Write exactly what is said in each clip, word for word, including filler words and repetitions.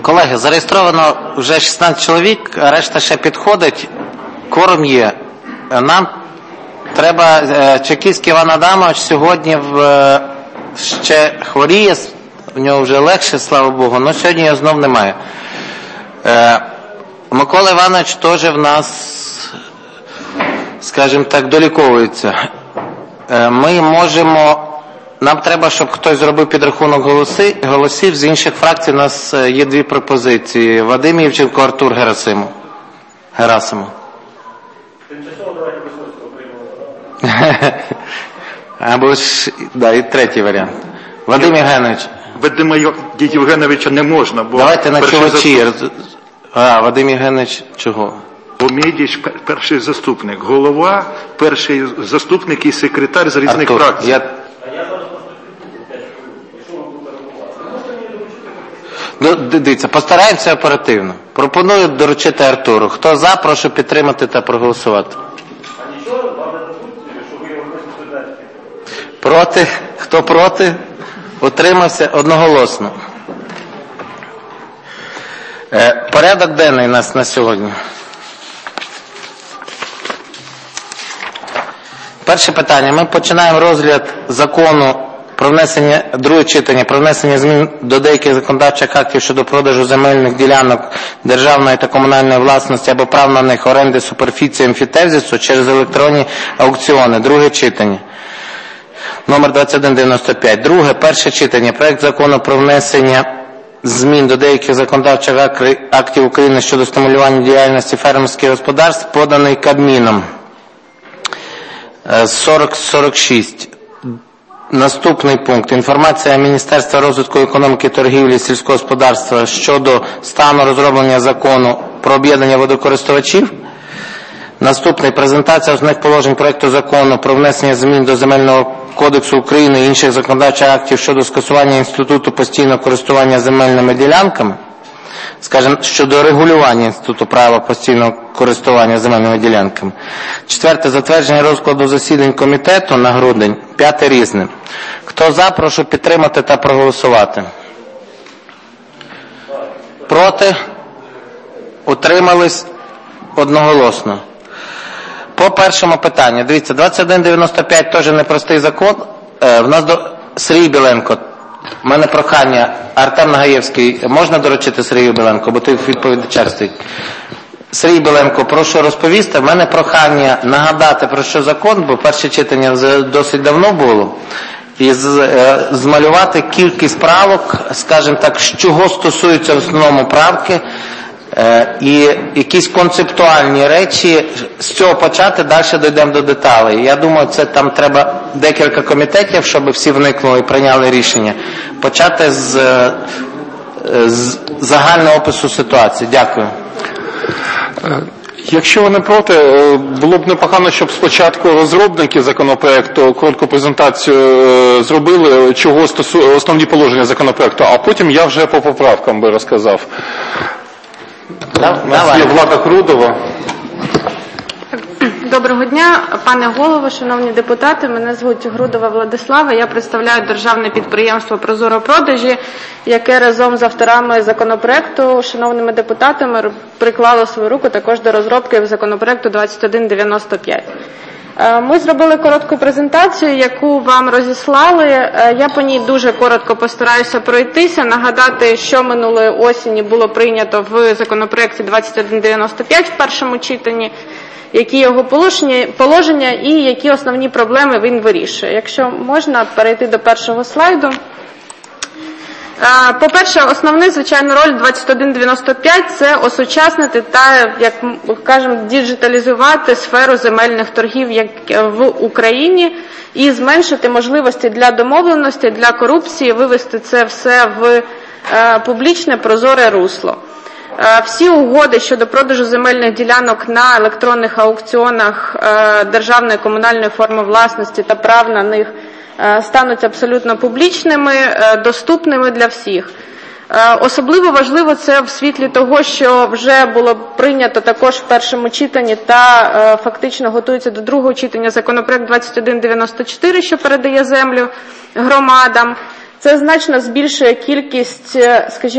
Колеги, зареєстровано вже шістнадцять чоловік, решта ще підходить. Кворум є. Нам треба, Чекіський Іван Адамович сьогодні в, ще хворіє, в нього вже легше, слава Богу, але сьогодні його знов немає. Микола Іванович теж в нас, скажімо так, доліковується. Ми можемо, нам треба, щоб хтось зробив підрахунок голоси, голосів. З інших фракцій у нас є дві пропозиції. Вадим Євченко, Артур Герасимов. Герасимов. Тимчасово давайте Висоцького приймемо. Або ж, да, і третій варіант. Вадим Євгенович. Вадима Євгеновича не можна, бо... Давайте на чувачі. А, Вадим Євгенович, чого? Бо Мєдіч перший заступник. Голова, перший заступник і секретар з різних фракцій. Я... Ну, дивіться, постараємося оперативно. Пропоную доручити Артуру. Хто за, прошу підтримати та проголосувати. А нічого, вам не допустимо, що ви його хочете дати? Проти? Хто проти? Утримався одноголосно. Е, порядок денний у нас на сьогодні. Перше питання. Ми починаємо розгляд закону про внесення, друге читання, про внесення змін до деяких законодавчих актів щодо продажу земельних ділянок державної та комунальної власності або прав на них, оренди, суперфіції, емфітевзису через електронні аукціони. Друге читання. Номер двадцять один дев'яносто п'ять. Друге, перше читання. Проект закону про внесення змін до деяких законодавчих актів України щодо стимулювання діяльності фермерських господарств, поданий Кабміном. сорок сорок шість. Наступний пункт. Інформація Міністерства розвитку економіки, торгівлі і сільського господарства щодо стану розроблення закону про об'єднання водокористувачів. Наступний. Презентація основних положень проекту закону про внесення змін до Земельного кодексу України і інших законодавчих актів щодо скасування інституту постійного користування земельними ділянками. Скажімо, щодо регулювання інституту права постійного користування земельними ділянками. Четверте. Затвердження розкладу засідань комітету на грудень. П'яте. Різне. Хто за, прошу підтримати та проголосувати. Проти? Утримались одноголосно. По першому питанню. Дивіться, двадцять один дев'яносто п'ять теж непростий закон. Е, в нас до... Сергій Біленко. У мене прохання, Артем Нагаєвський, можна доручити Сергію Біленко, бо ти відповідачар стоїть. Сергій Біленко, прошу розповісти. У мене прохання нагадати, про що закон, бо перше читання досить давно було, і змалювати кількість правок, скажімо так, з чого стосуються в основному правки, і якісь концептуальні речі, з цього почати, далі дійдемо до деталей. Я думаю, це там треба декілька комітетів, щоб всі вникнули і прийняли рішення. Почати з, з загального опису ситуації. Дякую. Якщо ви не проти, було б непогано, щоб спочатку розробники законопроекту коротку презентацію зробили, чого стосує основні положення законопроекту, а потім я вже по поправкам би розказав. У нас є Влада Крудова. Доброго дня, пане голово, шановні депутати. Мене звуть Грудова Владислава. Я представляю державне підприємство «Прозоропродажі», яке разом з авторами законопроекту, шановними депутатами, приклало свою руку також до розробки законопроекту двадцять один дев'яносто п'ять. Ми зробили коротку презентацію, яку вам розіслали. Я по ній дуже коротко постараюся пройтися, нагадати, що минулої осені було прийнято в законопроекті двадцять один дев'яносто п'ять в першому читанні, які його положення, положення і які основні проблеми він вирішує. Якщо можна перейти до першого слайду. По-перше, основний, звичайно, роль двадцять один дев'яносто п'ять – це осучаснити та, як кажемо, діджиталізувати сферу земельних торгів як в Україні і зменшити можливості для домовленості, для корупції, вивести це все в публічне, прозоре русло. Всі угоди щодо продажу земельних ділянок на електронних аукціонах державної комунальної форми власності та прав на них стануть абсолютно публічними, доступними для всіх. Особливо важливо це в світлі того, що вже було прийнято також в першому читанні та фактично готується до другого читання законопроект двадцять один дев'яносто чотири, що передає землю громадам. Це значно збільшує кількість, скажімо,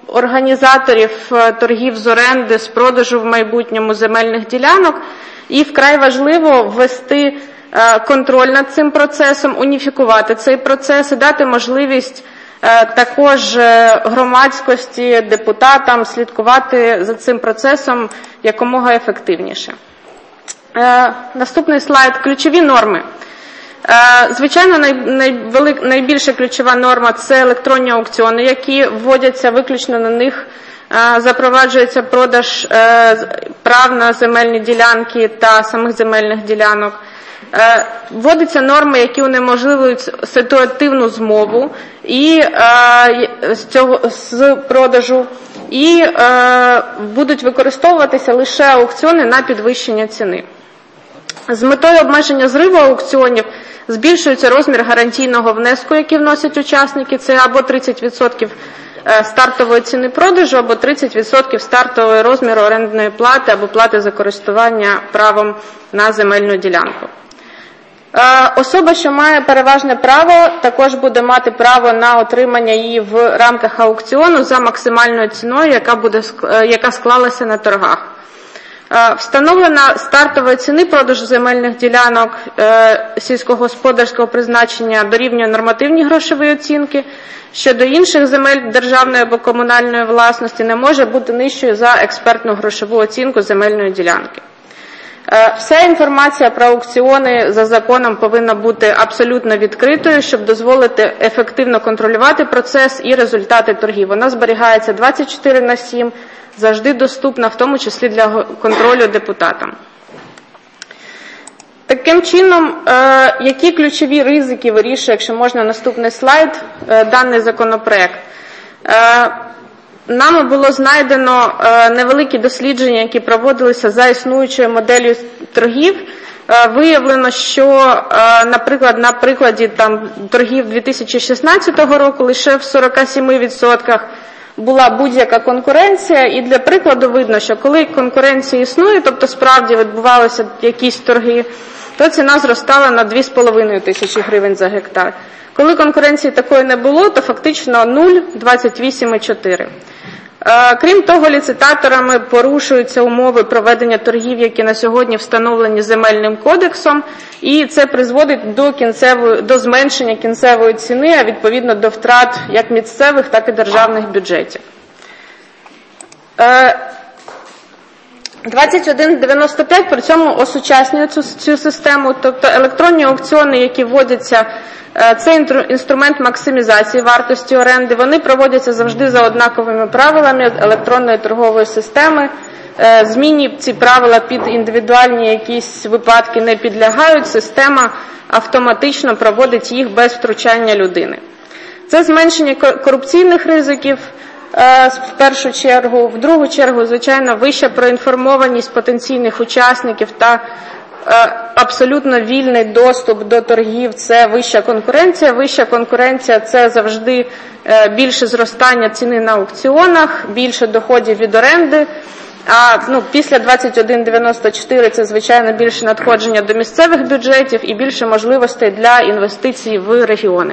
організаторів торгів з оренди, з продажу в майбутньому земельних ділянок. І вкрай важливо ввести контроль над цим процесом, уніфікувати цей процес і дати можливість також громадськості, депутатам слідкувати за цим процесом якомога ефективніше. Наступний слайд – ключові норми. Звичайно, найбільша ключова норма – це електронні аукціони, які вводяться виключно на них, запроваджується продаж прав на земельні ділянки та самих земельних ділянок. Вводяться норми, які унеможливують ситуативну змову і, з, цього, з продажу і будуть використовуватися лише аукціони на підвищення ціни. З метою обмеження зриву аукціонів збільшується розмір гарантійного внеску, який вносять учасники, це або тридцять відсотків стартової ціни продажу, або тридцять відсотків стартового розміру орендної плати або плати за користування правом на земельну ділянку. Особа, що має переважне право, також буде мати право на отримання її в рамках аукціону за максимальною ціною, яка, буде, яка склалася на торгах. Встановлена стартова ціни продажу земельних ділянок сільськогосподарського призначення дорівнює нормативній грошовій оцінки. Щодо інших земель державної або комунальної власності не може бути нижчою за експертну грошову оцінку земельної ділянки. Вся інформація про аукціони за законом повинна бути абсолютно відкритою, щоб дозволити ефективно контролювати процес і результати торгів. Вона зберігається двадцять чотири на сім, завжди доступна, в тому числі для контролю депутатам. Таким чином, які ключові ризики вирішує, якщо можна наступний слайд, даний законопроект? Нами було знайдено невеликі дослідження, які проводилися за існуючою моделлю торгів. Виявлено, що, наприклад, на прикладі там, торгів дві тисячі шістнадцятого року лише в сорок сім відсотках була будь-яка конкуренція. І для прикладу видно, що коли конкуренція існує, тобто справді відбувалися якісь торги, то ціна зростала на дві з половиною тисячі гривень за гектар. Коли конкуренції такої не було, то фактично нуль – двадцять вісім цілих чотири десятих. Крім того, ліцитаторами порушуються умови проведення торгів, які на сьогодні встановлені земельним кодексом, і це призводить до, кінцевої, до зменшення кінцевої ціни, а відповідно до втрат як місцевих, так і державних бюджетів. двадцять один дев'яносто п'ять при цьому осучаснює цю, цю систему, тобто електронні аукціони, які вводяться, це інструмент максимізації вартості оренди, вони проводяться завжди за однаковими правилами електронної торгової системи. Зміні ці правила під індивідуальні якісь випадки не підлягають, система автоматично проводить їх без втручання людини. Це зменшення корупційних ризиків, в першу чергу, в другу чергу, звичайно, вища проінформованість потенційних учасників та абсолютно вільний доступ до торгів – це вища конкуренція. Вища конкуренція – це завжди більше зростання ціни на аукціонах, більше доходів від оренди. А ну, після двадцять один дев'яносто чотири це, звичайно, більше надходження до місцевих бюджетів і більше можливостей для інвестицій в регіони.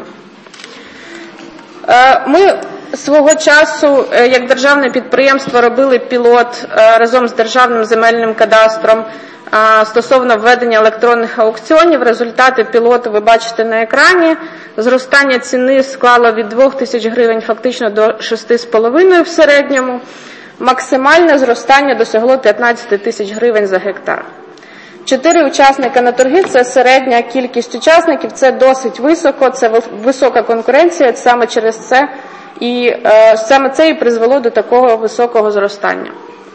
Ми свого часу, як державне підприємство, робили пілот разом з Державним земельним кадастром стосовно введення електронних аукціонів. Результати пілоту ви бачите на екрані. Зростання ціни склало від двох тисяч гривень фактично до шести з половиною в середньому. Максимальне зростання досягло п'ятнадцять тисяч гривень за гектар. Чотири учасника на торги – це середня кількість учасників, це досить високо, це висока конкуренція, саме через це і е, саме це і призвело до такого високого зростання.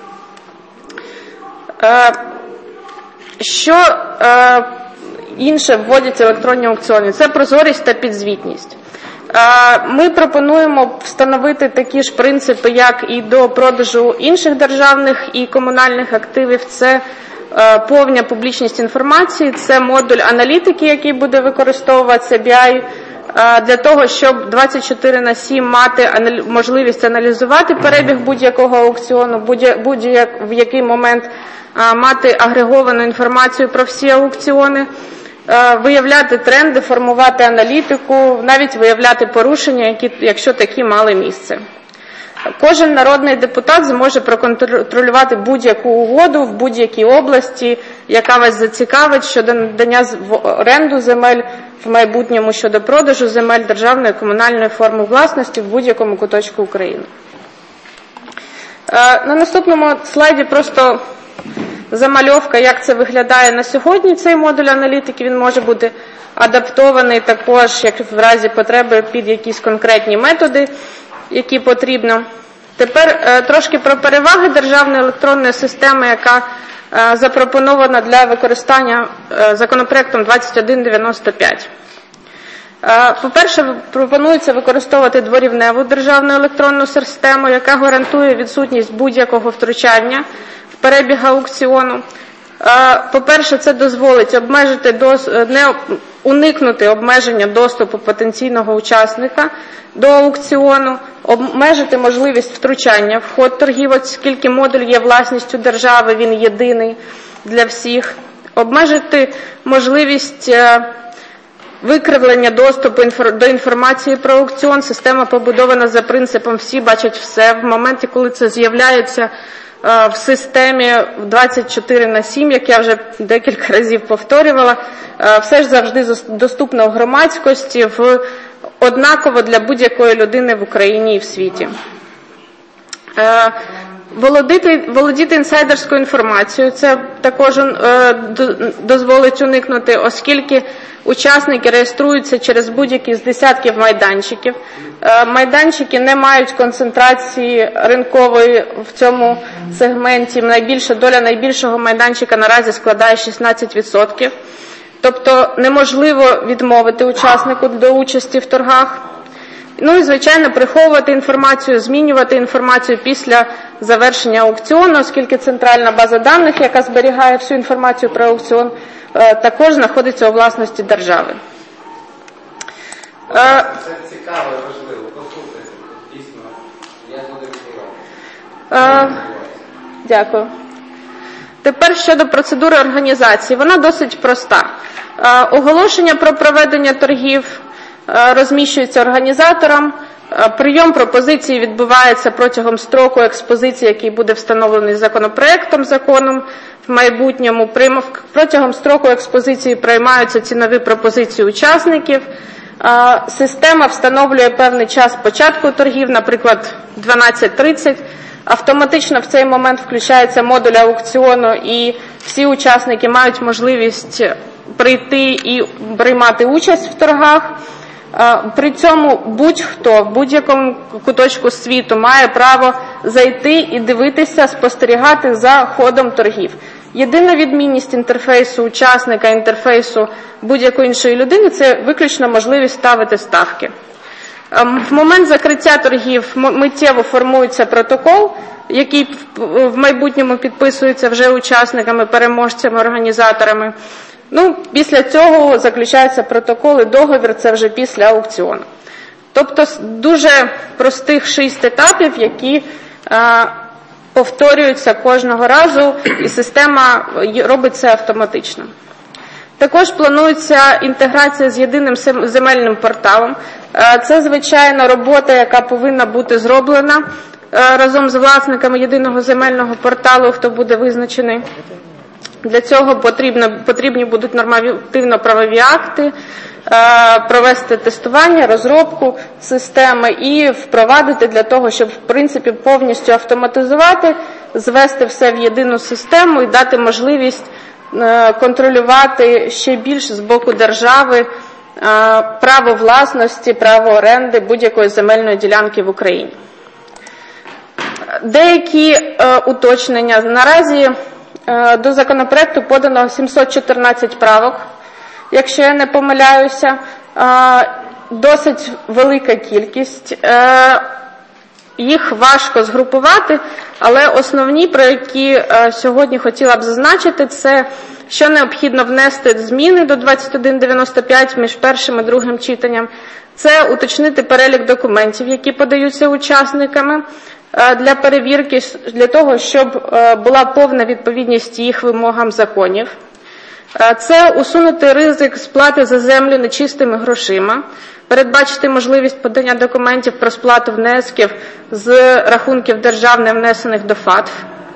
Е, що е, інше вводять електронні аукціони? Це прозорість та підзвітність. Ми пропонуємо встановити такі ж принципи, як і до продажу інших державних і комунальних активів. Це повна публічність інформації, це модуль аналітики, який буде використовуватися бі ай, для того, щоб двадцять чотири на сім мати можливість аналізувати перебіг будь-якого аукціону, будь-в який момент мати агреговану інформацію про всі аукціони, виявляти тренди, формувати аналітику, навіть виявляти порушення, які, якщо такі мали місце. Кожен народний депутат зможе проконтролювати будь-яку угоду в будь-якій області, яка вас зацікавить щодо надання в оренду земель, в майбутньому щодо продажу земель державної комунальної форми власності в будь-якому куточку України. На наступному слайді просто замальовка, як це виглядає на сьогодні, цей модуль аналітики. Він може бути адаптований також, як в разі потреби, під якісь конкретні методи, які потрібно. Тепер трошки про переваги державної електронної системи, яка запропонована для використання законопроектом двадцять один дев'яносто п'ять. По-перше, пропонується використовувати дворівневу державну електронну систему, яка гарантує відсутність будь-якого втручання в перебіг аукціону. По-перше, це дозволить обмежити, не уникнути обмеження доступу потенційного учасника до аукціону, обмежити можливість втручання в ход торгів, оскільки модуль є власністю держави, він єдиний для всіх, обмежити можливість викривлення доступу до інформації про аукціон. Система побудована за принципом «всі бачать все». В моменті, коли це з'являється в системі двадцять чотири на сім, як я вже декілька разів повторювала, все ж завжди доступно в громадськості, в однаково для будь-якої людини в Україні і в світі. Володіти, володіти інсайдерською інформацією, це також дозволить уникнути, оскільки учасники реєструються через будь-які з десятків майданчиків. Майданчики не мають концентрації ринкової в цьому сегменті. Найбільша доля найбільшого майданчика наразі складає шістнадцять відсотків. Тобто неможливо відмовити учаснику до участі в торгах. Ну і, звичайно, приховувати інформацію, змінювати інформацію після завершення аукціону, оскільки центральна база даних, яка зберігає всю інформацію про аукціон, також знаходиться у власності держави. Це цікаво і важливо. Послухайте, дійсно, я буду відбувати. Дякую. Тепер щодо процедури організації. Вона досить проста. Оголошення про проведення торгів розміщується організатором. Прийом пропозицій відбувається протягом строку експозиції, який буде встановлений законопроектом, законом в майбутньому. Протягом строку експозиції приймаються цінові пропозиції учасників. Система встановлює певний час початку торгів, наприклад, дванадцять тридцять. Автоматично в цей момент включається модуль аукціону, і всі учасники мають можливість прийти і приймати участь в торгах. При цьому будь-хто в будь-якому куточку світу має право зайти і дивитися, спостерігати за ходом торгів. Єдина відмінність інтерфейсу учасника, інтерфейсу будь-якої іншої людини – це виключно можливість ставити ставки. В момент закриття торгів миттєво формується протокол, який в майбутньому підписується вже учасниками, переможцями, організаторами. Ну, після цього заключається протокол і договір, це вже після аукціону. Тобто дуже простих шість етапів, які а, повторюються кожного разу, і система робить це автоматично. Також планується інтеграція з єдиним земельним порталом. Це, звичайно, робота, яка повинна бути зроблена разом з власниками єдиного земельного порталу, хто буде визначений. Для цього потрібно, потрібні будуть нормативно-правові акти, провести тестування, розробку системи і впровадити для того, щоб, в принципі, повністю автоматизувати, звести все в єдину систему і дати можливість контролювати ще більш з боку держави право власності, право оренди будь-якої земельної ділянки в Україні. Деякі уточнення. Наразі до законопроекту подано сімсот чотирнадцять правок, якщо я не помиляюся. Досить велика кількість. Їх важко згрупувати, але основні, про які сьогодні хотіла б зазначити, це що необхідно внести зміни до двадцять один дев'яносто п'ять між першим і другим читанням. Це уточнити перелік документів, які подаються учасниками для перевірки, для того, щоб була повна відповідність їх вимогам законів. Це усунути ризик сплати за землю нечистими грошима, передбачити можливість подання документів про сплату внесків з рахунків державних внесених до ФАТФ.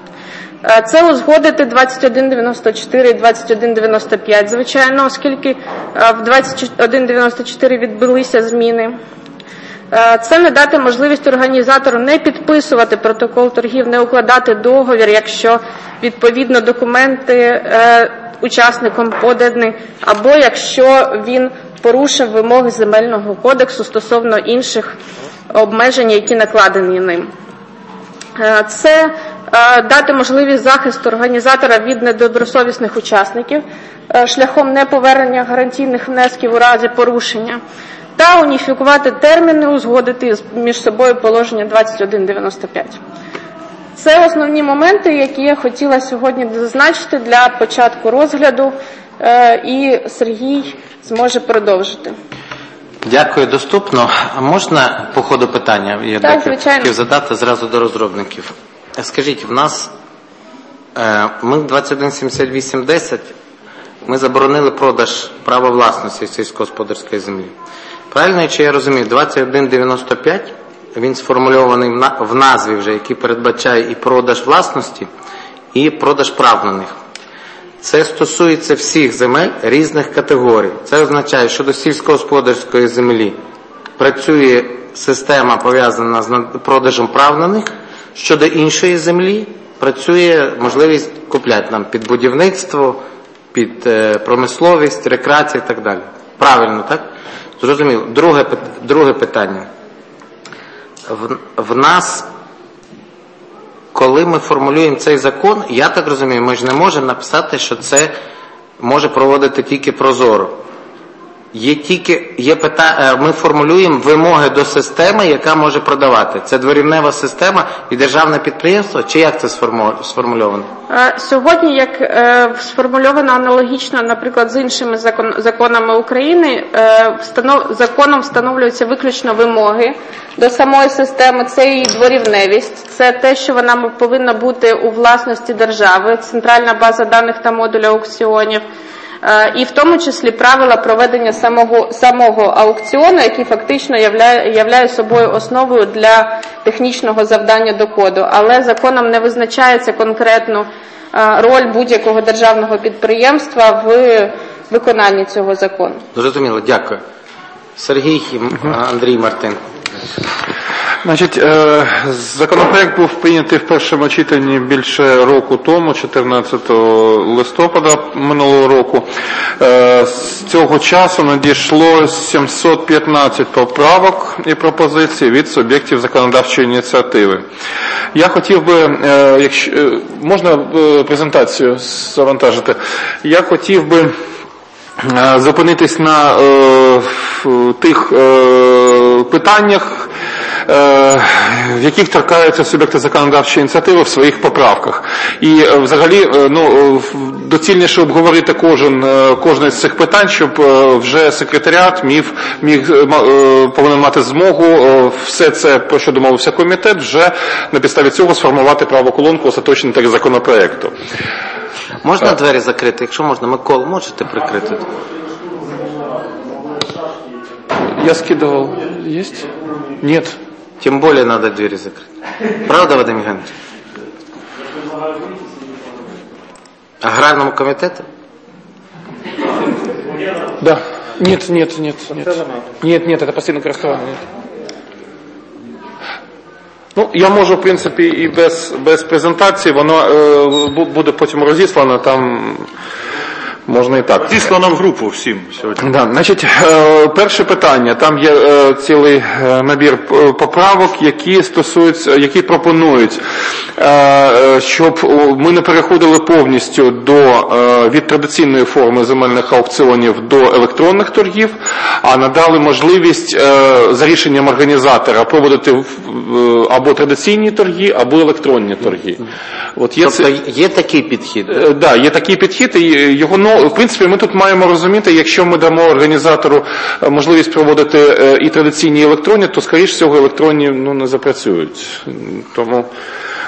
Це узгодити двадцять один дев'яносто чотири і двадцять один дев'яносто п'ять, звичайно, оскільки в двадцять один дев'яносто чотири відбулися зміни. Це не дати можливість організатору не підписувати протокол торгів, не укладати договір, якщо відповідно документи е, учасником подані, або якщо він порушив вимоги Земельного кодексу стосовно інших обмежень, які накладені ним. Е, це е, дати можливість захисту організатора від недобросовісних учасників е, шляхом неповернення гарантійних внесків у разі порушення. Та уніфікувати терміни, узгодити між собою положення двадцять один дев'яносто п'ять. Це основні моменти, які я хотіла сьогодні зазначити для початку розгляду, і Сергій зможе продовжити. Дякую, доступно. А можна по ходу питання? Я так, декілька звичайно. хотів задати зразу до розробників. Скажіть, в нас, ми двадцять один сімдесят вісім десять, ми заборонили продаж права власності сільськогосподарської землі. Правильно, чи я розумію, двадцять один дев'яносто п'ять, він сформульований в назві вже, який передбачає і продаж власності, і продаж прав на них. Це стосується всіх земель різних категорій. Це означає, що до сільськогосподарської землі працює система, пов'язана з продажем прав на них, щодо іншої землі працює можливість купляти нам під будівництво, під промисловість, рекреацію і так далі. Правильно, так? Зрозуміло. Друге, друге питання. В, в нас, коли ми формулюємо цей закон, я так розумію, ми ж не можемо написати, що це може проводити тільки Прозоро. Є тільки, є питання, ми формулюємо вимоги до системи, яка може продавати. Це дворівнева система і державне підприємство, чи як це сформульовано? Сьогодні, як е, сформульовано аналогічно, наприклад, з іншими закон, законами України, е, встанов, законом встановлюються виключно вимоги до самої системи. Це її дворівневість, це те, що вона повинна бути у власності держави, центральна база даних та модуль аукціонів. І в тому числі правила проведення самого, самого аукціону, який фактично являє, являє собою основою для технічного завдання до коду. Але законом не визначається конкретну роль будь-якого державного підприємства в виконанні цього закону. Зрозуміло, дякую. Сергій, Андрій, Мартин. Значить, законопроект був прийнятий в першому читанні більше року тому, чотирнадцятого листопада минулого року. З цього часу надійшло сімсот п'ятнадцять поправок і пропозицій від суб'єктів законодавчої ініціативи. Я хотів би, якщо можна презентацію завантажити, я хотів би зупинитись на е, тих е, питаннях, е, в яких торкаються суб'єкти законодавчої ініціативи в своїх поправках. І е, взагалі е, ну, доцільніше обговорити кожен, е, кожне з цих питань, щоб е, вже секретаріат міг, міг, е, повинен мати змогу е, все це, про що домовився комітет, вже на підставі цього сформувати правоколонку остаточний текст законопроекту. Можна двері закрити? Якщо можна, Микола, можете прикрити? Я скидывал. Есть? Нет. Тем более надо двери закрыть. Правда, Вадим Євгенович? Аграрному комітету? Да. Нет, нет, нет, нет. Нет, нет, это постійне користування. Нет. Ну, я можу, в принципі, і без, без презентації, воно е, буде потім розіслано, там можна і так. Зіслано в групу всім сьогодні. Да, значить, е, перше питання, там є е, цілий е, набір поправок, які стосуються, які пропонують, е, щоб ми не переходили повністю до, е, від традиційної форми земельних аукціонів до електронних торгів, а надали можливість е, за рішенням організатора проводити е, або традиційні торги, або електронні торги. От є тобто це... є такий підхід? Так, да, є такий підхід, і його, ну, в принципі, ми тут маємо розуміти, якщо ми дамо організатору можливість проводити і традиційні, і електронні, то, скоріш всього, електронні ну, не запрацюють. Тому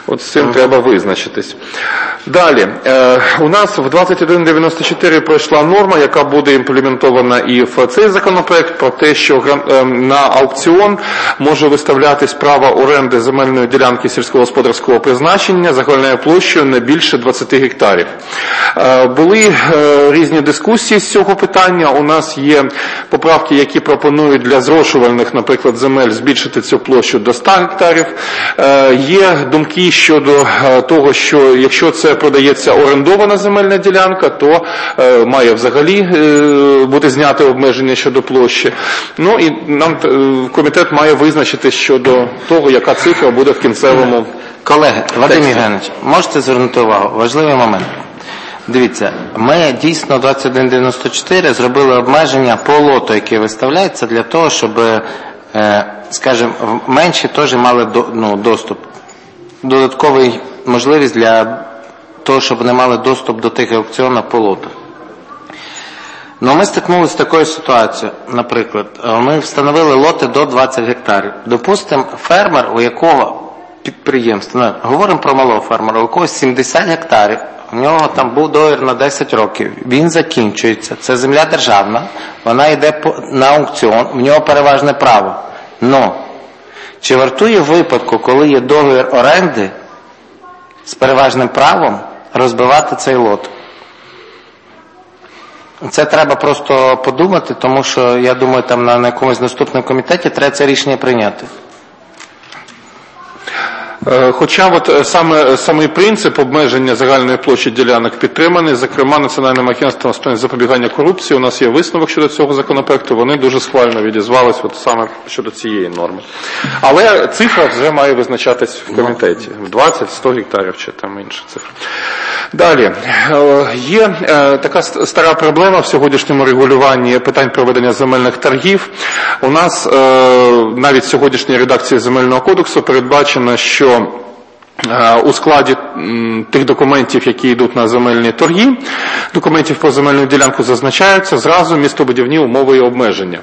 От з цим треба визначитись. Далі, е, у нас в двадцять один дев'яносто чотири пройшла норма, яка буде імплементована і в цей законопроект, про те, що е, на аукціон може виставлятись право оренди земельної ділянки сільськогосподарського призначення загальною площею не більше двадцять гектарів. Е, були е, різні дискусії з цього питання. У нас є поправки, які пропонують для зрошувальних, наприклад, земель збільшити цю площу до ста гектарів. Е, є думки щодо того, що якщо це продається орендована земельна ділянка, то е, має взагалі е, бути знято обмеження щодо площі. Ну і нам е, комітет має визначити щодо того, яка цифра буде в кінцевому. Колеги, Вадим Євгенович, можете звернути увагу? Важливий момент. Дивіться, ми дійсно двадцять один дев'яносто чотири зробили обмеження по лоту, який виставляється, для того, щоб, е, скажімо, менші теж мали до, ну, доступ. Додатковий можливість для того, щоб вони мали доступ до тих аукціонів по лоту. Ну, ми стикнулися з такою ситуацією, наприклад, ми встановили лоти до двадцять гектарів. Допустимо, фермер, у якого підприємство, ну, говоримо про малого фермера, у якогось сімдесят гектарів, у нього там був договір на десять років, він закінчується, це земля державна, вона йде на аукціон, в нього переважне право. Но, чи вартує в випадку, коли є договір оренди з переважним правом, розбивати цей лот? Це треба просто подумати, тому що, я думаю, там на якомусь наступному комітеті треба це рішення прийняти. Хоча от саме, самий принцип обмеження загальної площі ділянок підтриманий, зокрема Національним агентством з питань запобігання корупції, у нас є висновок щодо цього законопроекту, вони дуже схвально відізвались от саме щодо цієї норми. Але цифра вже має визначатись в комітеті, в двадцять сто гектарів чи там інша цифра. Далі, є така стара проблема в сьогоднішньому регулюванні питань проведення земельних торгів. У нас навіть в сьогоднішній редакції Земельного кодексу передбачено, що у складі тих документів, які йдуть на земельні торги, документів про земельну ділянку зазначаються зразу містобудівні умови і обмеження.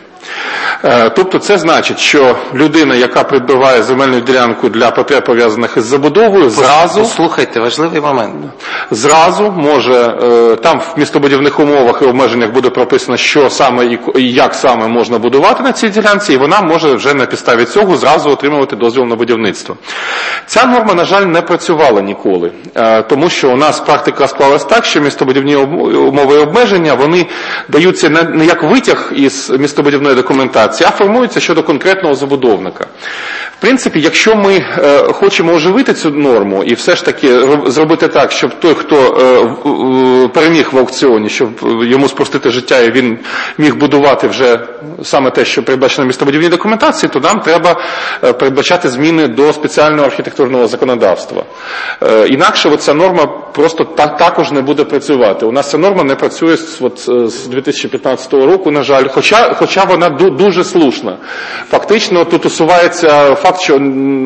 Тобто це значить, що людина, яка придбаває земельну ділянку для потреб пов'язаних із забудовою, зразу... Послухайте, важливий момент. Зразу може, там в містобудівних умовах і обмеженнях буде прописано, що саме і як саме можна будувати на цій ділянці, і вона може вже на підставі цього зразу отримувати дозвіл на будівництво. Ця норма, на жаль, не працювала ніколи, тому що у нас практика склалась так, що містобудівні умови і обмеження, вони даються не як витяг із містобудівної документації, а формуються щодо конкретного забудовника. В принципі, якщо ми е, хочемо оживити цю норму і все ж таки зробити так, щоб той, хто е, переміг в аукціоні, щоб йому спростити життя і він міг будувати вже саме те, що передбачено в містобудівній документації, то нам треба е, передбачати зміни до спеціального архітектурного законодавства. Е, інакше ця норма просто так, також не буде працювати. У нас ця норма не працює от, з дві тисячі п'ятнадцятого року, на жаль, хоча, хоча вона дуже слушна. Фактично тут усувається факт, що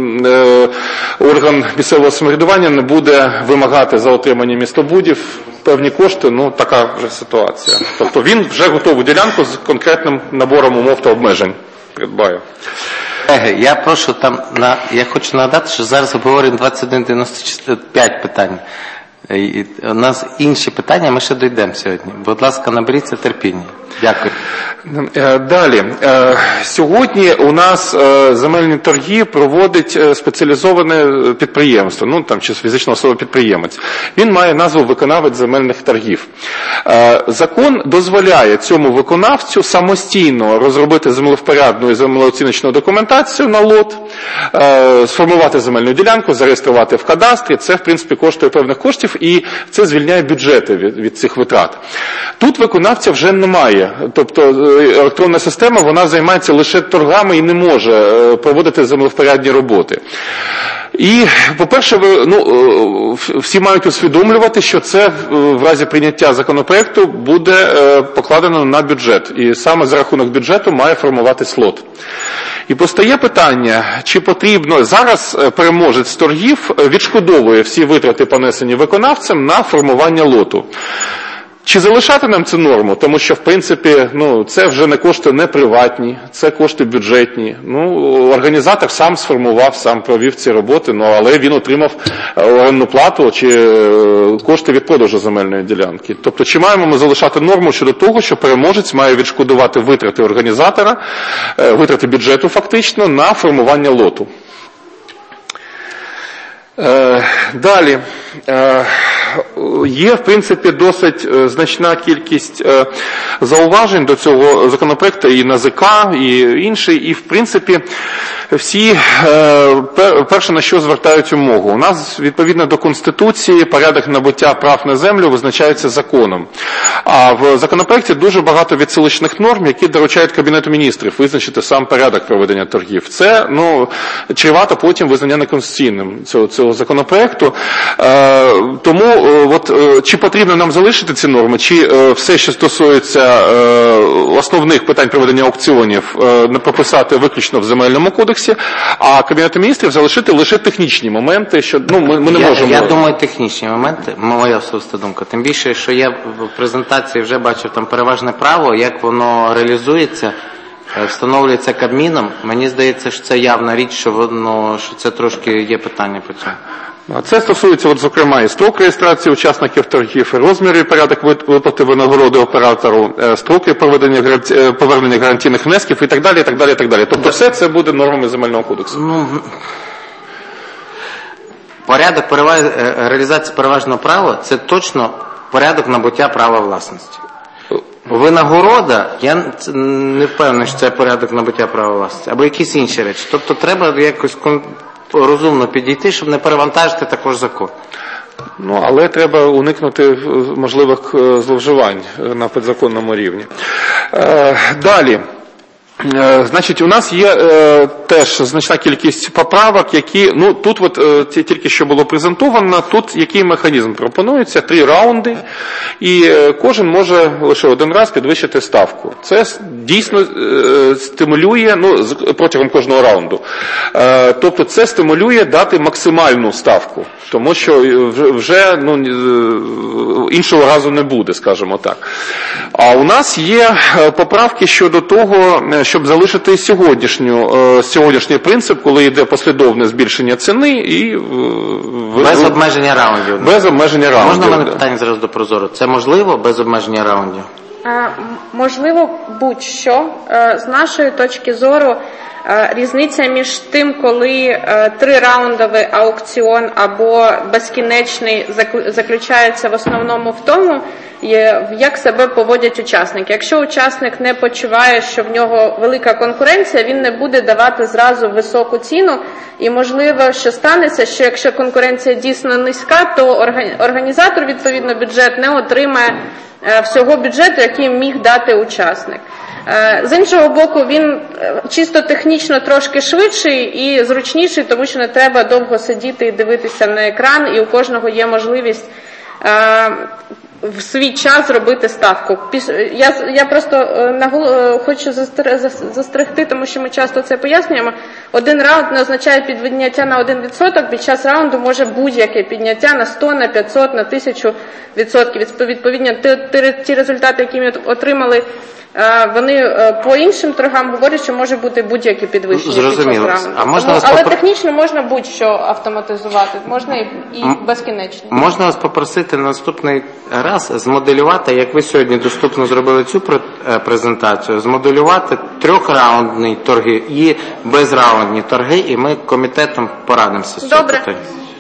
е, орган місцевого самоврядування не буде вимагати за отримання містобудів певні кошти, ну така вже ситуація. Тобто він вже готову ділянку з конкретним набором умов та обмежень придбає. Колеги, я прошу там, на, я хочу нагадати, що зараз обговорюємо двадцять один дев'яносто п'ять питань. І у нас інші питання, ми ще дійдемо сьогодні. Будь ласка, наберіться терпіння. Дякую. Далі. Сьогодні у нас земельні торги проводить спеціалізоване підприємство, ну там чи фізична особа-підприємець. Він має назву виконавець земельних торгів. Закон дозволяє цьому виконавцю самостійно розробити землевпорядну і землеоціночну документацію на лот, сформувати земельну ділянку, зареєструвати в кадастрі. Це, в принципі, коштує певних коштів і це звільняє бюджети від, від цих витрат. Тут виконавця вже немає. Тобто електронна система, вона займається лише торгами і не може проводити землевпорядні роботи. І, по-перше, ви, ну, всі мають усвідомлювати, що це в разі прийняття законопроекту буде покладено на бюджет. І саме за рахунок бюджету має формуватись лот. І постає питання, чи потрібно, зараз переможець торгів відшкодовує всі витрати, понесені виконавцем, на формування лоту. Чи залишати нам цю норму? Тому що, в принципі, ну, це вже не кошти не приватні, це кошти бюджетні. Ну, організатор сам сформував, сам провів ці роботи, ну, але він отримав орендну плату чи кошти від продажу земельної ділянки. Тобто, чи маємо ми залишати норму щодо того, що переможець має відшкодувати витрати організатора, витрати бюджету фактично, на формування лоту? Далі. Є, в принципі, досить значна кількість зауважень до цього законопроекту і НАЗК, і інші, і, в принципі, всі, перше, на що звертають увагу. У нас, відповідно до Конституції, порядок набуття прав на землю визначається законом. А в законопроекті дуже багато відсилочних норм, які доручають Кабінету міністрів визначити сам порядок проведення торгів. Це, ну, чревато потім визнання неконституційним цього, цього законопроекту. Тому от, чи потрібно нам залишити ці норми, чи все, що стосується основних питань проведення аукціонів, не прописати виключно в Земельному кодексі, а Кабінету міністрів залишити лише технічні моменти, що ну, ми, ми не я, можемо... Я думаю, технічні моменти, моя особиста думка. Тим більше, що я в презентації вже бачив там переважне право, як воно реалізується, встановлюється Кабміном. Мені здається, що це явна річ, що, воно, що це трошки є питання по цьому. Це стосується, от, зокрема, і строк реєстрації учасників торгів, і розміри, і порядок виплати винагороди оператору, строки проведення, повернення гарантійних внесків і так далі, і так далі, і так далі. Тобто все це буде нормами Земельного кодексу. Ну, порядок переваж... реалізації переважного права – це точно порядок набуття права власності. Винагорода, я не впевнений, що це порядок набуття права власності, або якісь інші речі. Тобто треба якось розумно підійти, щоб не перевантажити також закон. Ну, але треба уникнути можливих зловживань на підзаконному рівні. Далі. Значить, у нас є е, теж значна кількість поправок, які, ну, тут от е, тільки що було презентовано, тут який механізм пропонується, три раунди, і е, кожен може лише один раз підвищити ставку. Це дійсно е, стимулює, ну, протягом кожного раунду, е, тобто це стимулює дати максимальну ставку, тому що вже, ну, іншого разу не буде, скажімо так. А у нас є поправки щодо того, щоб залишити сьогоднішню, сьогоднішній принцип, коли йде послідовне збільшення ціни і... Без обмеження раундів. Без обмеження раундів. Можна в мене питання зараз до Прозоро? Це можливо без обмеження раундів? Е, можливо, будь-що. Е, з нашої точки зору, е, різниця між тим, коли е, трираундовий аукціон або безкінечний заключається в основному в тому, як себе поводять учасники. Якщо учасник не почуває, що в нього велика конкуренція, він не буде давати зразу високу ціну, і можливо, що станеться, що якщо конкуренція дійсно низька, то організатор, відповідно, бюджет не отримає всього бюджету, який міг дати учасник. З іншого боку, він чисто технічно трошки швидший і зручніший, тому що не треба довго сидіти і дивитися на екран, і у кожного є можливість в свій час зробити ставку. Я, я просто нагол... хочу застерегти, тому що ми часто це пояснюємо. Один раунд не означає підняття на один відсоток, під час раунду може будь-яке підняття на сто, на п'ятсот, на тисячу відсотків. Відповідно, ті результати, які ми отримали, вони по іншим торгам говорять, що може бути будь-яке підвищення під час раунду. А можна Тому, але попро... технічно можна будь-що автоматизувати, можна і, і безкінечно. Можна вас попросити наступний раз змоделювати, як ви сьогодні доступно зробили цю презентацію, змоделювати трьохраундні торги і безраундні торги, і ми комітетом порадимося з цього питання.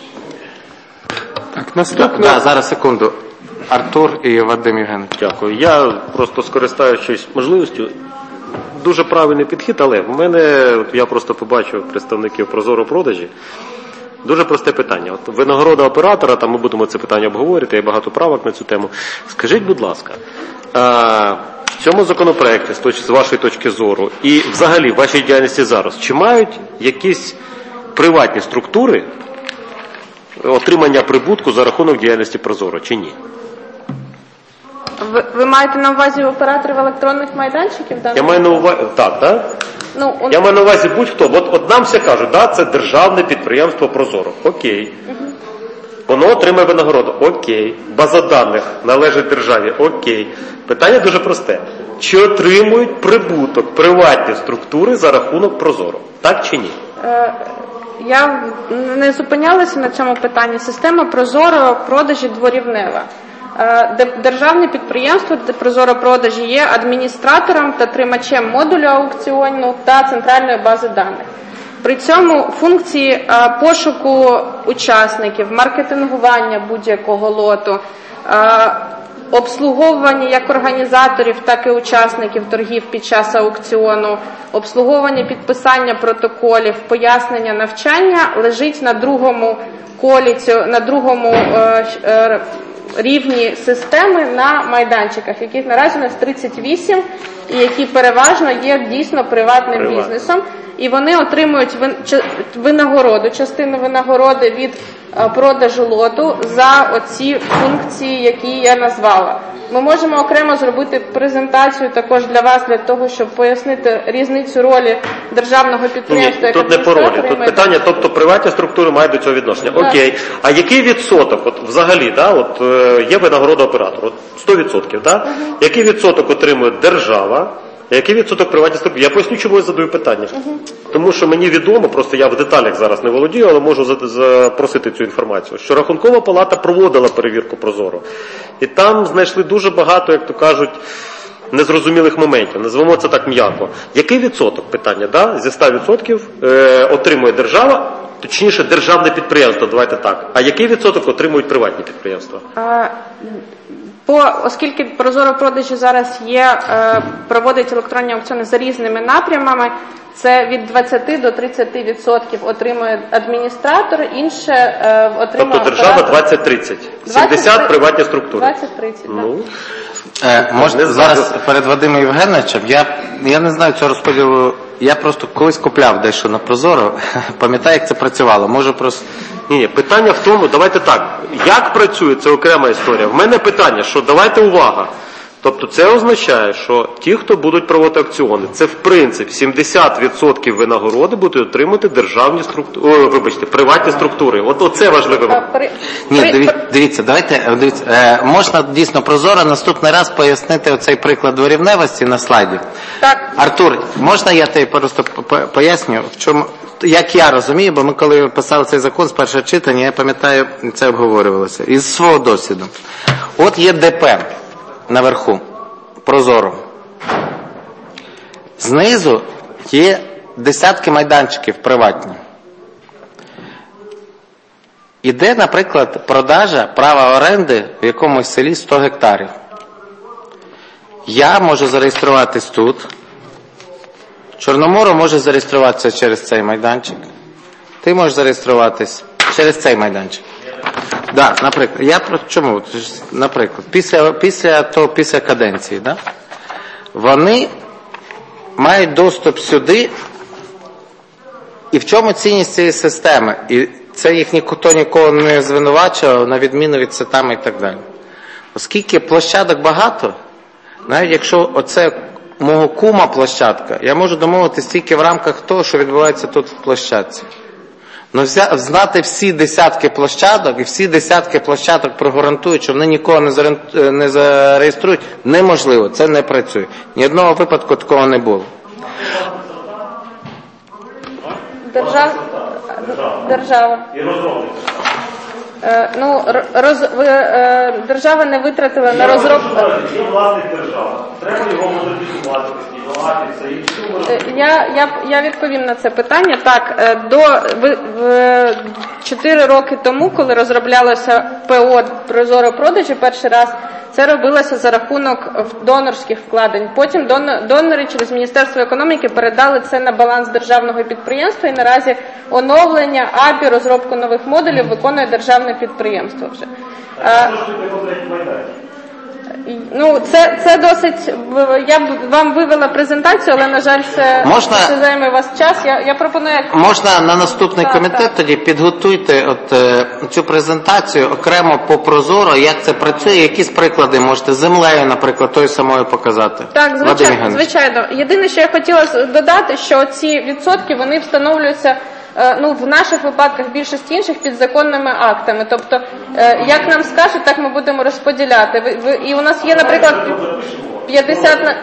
Так, наступне. Да, зараз, секунду. Артур і Вадим Євгенович. Дякую. Я просто скористаюсь можливістю. Дуже правильний підхід, але в мене, я просто побачив представників Прозоро продажі. Дуже просте питання. От винагорода оператора, там ми будемо це питання обговорити, є багато правок на цю тему. Скажіть, будь ласка, в цьому законопроекті, з вашої точки зору, і взагалі в вашій діяльності зараз, чи мають якісь приватні структури отримання прибутку за рахунок діяльності Прозоро, чи ні? Ви, ви маєте на увазі операторів електронних майданчиків? Я маю на увазі, так, так? Ну, он... Я маю на увазі будь-хто. От, от нам всі кажуть, да, це державне підприємство Прозоро. Окей. Угу. Воно отримає винагороду. Окей. База даних належить державі. Окей. Питання дуже просте. Чи отримують прибуток приватні структури за рахунок Прозоро? Так чи ні? Е, Я не зупинялася на цьому питанні. Система Прозоро продажі дворівнева. Е, Державне підприємство Прозоро продажі є адміністратором та тримачем модулю аукціону та центральної бази даних. При цьому функції е, пошуку учасників, маркетингування будь-якого лоту, е, обслуговування як організаторів, так і учасників торгів під час аукціону, обслуговування підписання протоколів, пояснення навчання лежить на другому колі, на другому е, е, рівні системи на майданчиках, яких наразі у нас тридцять вісім, і які переважно є дійсно приватним Приват. бізнесом. І вони отримують винагороду, частину винагороди від продажу лоту за оці функції, які я назвала. Ми можемо окремо зробити презентацію також для вас, для того, щоб пояснити різницю ролі державного підприємства. Ні, як тут не по ролі, адміністратора тут і питання, тобто приватні структури мають до цього відношення. Так. Окей, а який відсоток, от взагалі, да, от, е, є винагорода оператору, от сто відсотків, да? Угу. Який відсоток отримує держава, а який відсоток приватні структури? Я поясню, чому я задаю питання. Угу. Тому що мені відомо, просто я в деталях зараз не володію, але можу запросити цю інформацію, що Рахункова палата проводила перевірку Прозоро. І там знайшли дуже багато, як то кажуть, незрозумілих моментів. Назвемо це так м'яко. Який відсоток, питання, да? Зі ста відсотків е, отримує держава, точніше державне підприємство, давайте так. А який відсоток отримують приватні підприємства? А, По, оскільки Прозоро продажі зараз є, е, проводить електронні аукціони за різними напрямами, це від двадцяти до тридцяти відсотків отримує адміністратор, інше е, отримує Тобто держава оператор. двадцять-тридцять, сімдесят приватні структури. двадцять-тридцять, Ну, Е, можна Не зараз знаю. перед Вадимом Євгеновичем, я, я не знаю цього розподілу, я просто колись купляв дещо на Прозоро, пам'ятаю, як це працювало, можу просто... Ні, ні, питання в тому, давайте так, як працює, це окрема історія. В мене питання, що давайте увага. Тобто це означає, що ті, хто будуть проводити аукціони, це в принципі сімдесят відсотків винагороди будуть отримати державні структури, о, вибачте, приватні структури. От оце важливе. А, при- Ні, при- дивіться, дивіться, давайте, дивіться, е, можна дійсно Прозоро наступний раз пояснити оцей приклад дворівневості на слайді. Так. Артур, можна я тобі просто по- поясню, в чому, як я розумію, бо ми коли писали цей закон з першого читання, я пам'ятаю, це обговорювалося, із свого досвіду. От є ДП наверху, Прозоро. Знизу є десятки майданчиків приватні. Іде, наприклад, продажа права оренди в якомусь селі сто гектарів. Я можу зареєструватись тут. Чорноморо може зареєструватися через цей майданчик. Ти можеш зареєструватись через цей майданчик. Да, наприклад, я про чому? Наприклад, після після того, після каденції, да? Вони мають доступ сюди. І в чому цінність цієї системи? І це їх ніхто нікого не звинувачував, на відміну від сетами і так далі. Оскільки площадок багато, навіть якщо оце мого кума площадка, я можу домовитися тільки в рамках того, що відбувається тут в площадці. Но знати всі десятки площадок і всі десятки площадок прогарантують, що вони нікого не зареєструють, неможливо, це не працює. Ні одного випадку такого не було. Держав... Держава. Е, ну, роз... ви, е, держава не витратила на розробку. Є власник держави. Треба його модернізувати, знімати, все інше. Я, я, я відповім на це питання. Так, е, до чотири роки тому, коли розроблялося ПО Прозоро продажі перший раз, це робилося за рахунок донорських вкладень. Потім донори через Міністерство економіки передали це на баланс державного підприємства, і наразі оновлення, АПІ, розробку нових модулів виконує державне підприємство вже. Ну, це, це досить, я б вам вивела презентацію, але, на жаль, це, Можна... це займе у вас час. Я, я пропоную... Можна на наступний так, комітет так. тоді підготуйте от, е, цю презентацію окремо по Прозоро, як це працює, якісь приклади можете з землею, наприклад, тою самою показати. Так, звичайно, звичайно. Єдине, що я хотіла додати, що ці відсотки, вони встановлюються ну, в наших випадках, більшості інших, підзаконними актами. Тобто, як нам скажуть, так ми будемо розподіляти. Ви, ви, і у нас є, наприклад, п'ятдесят на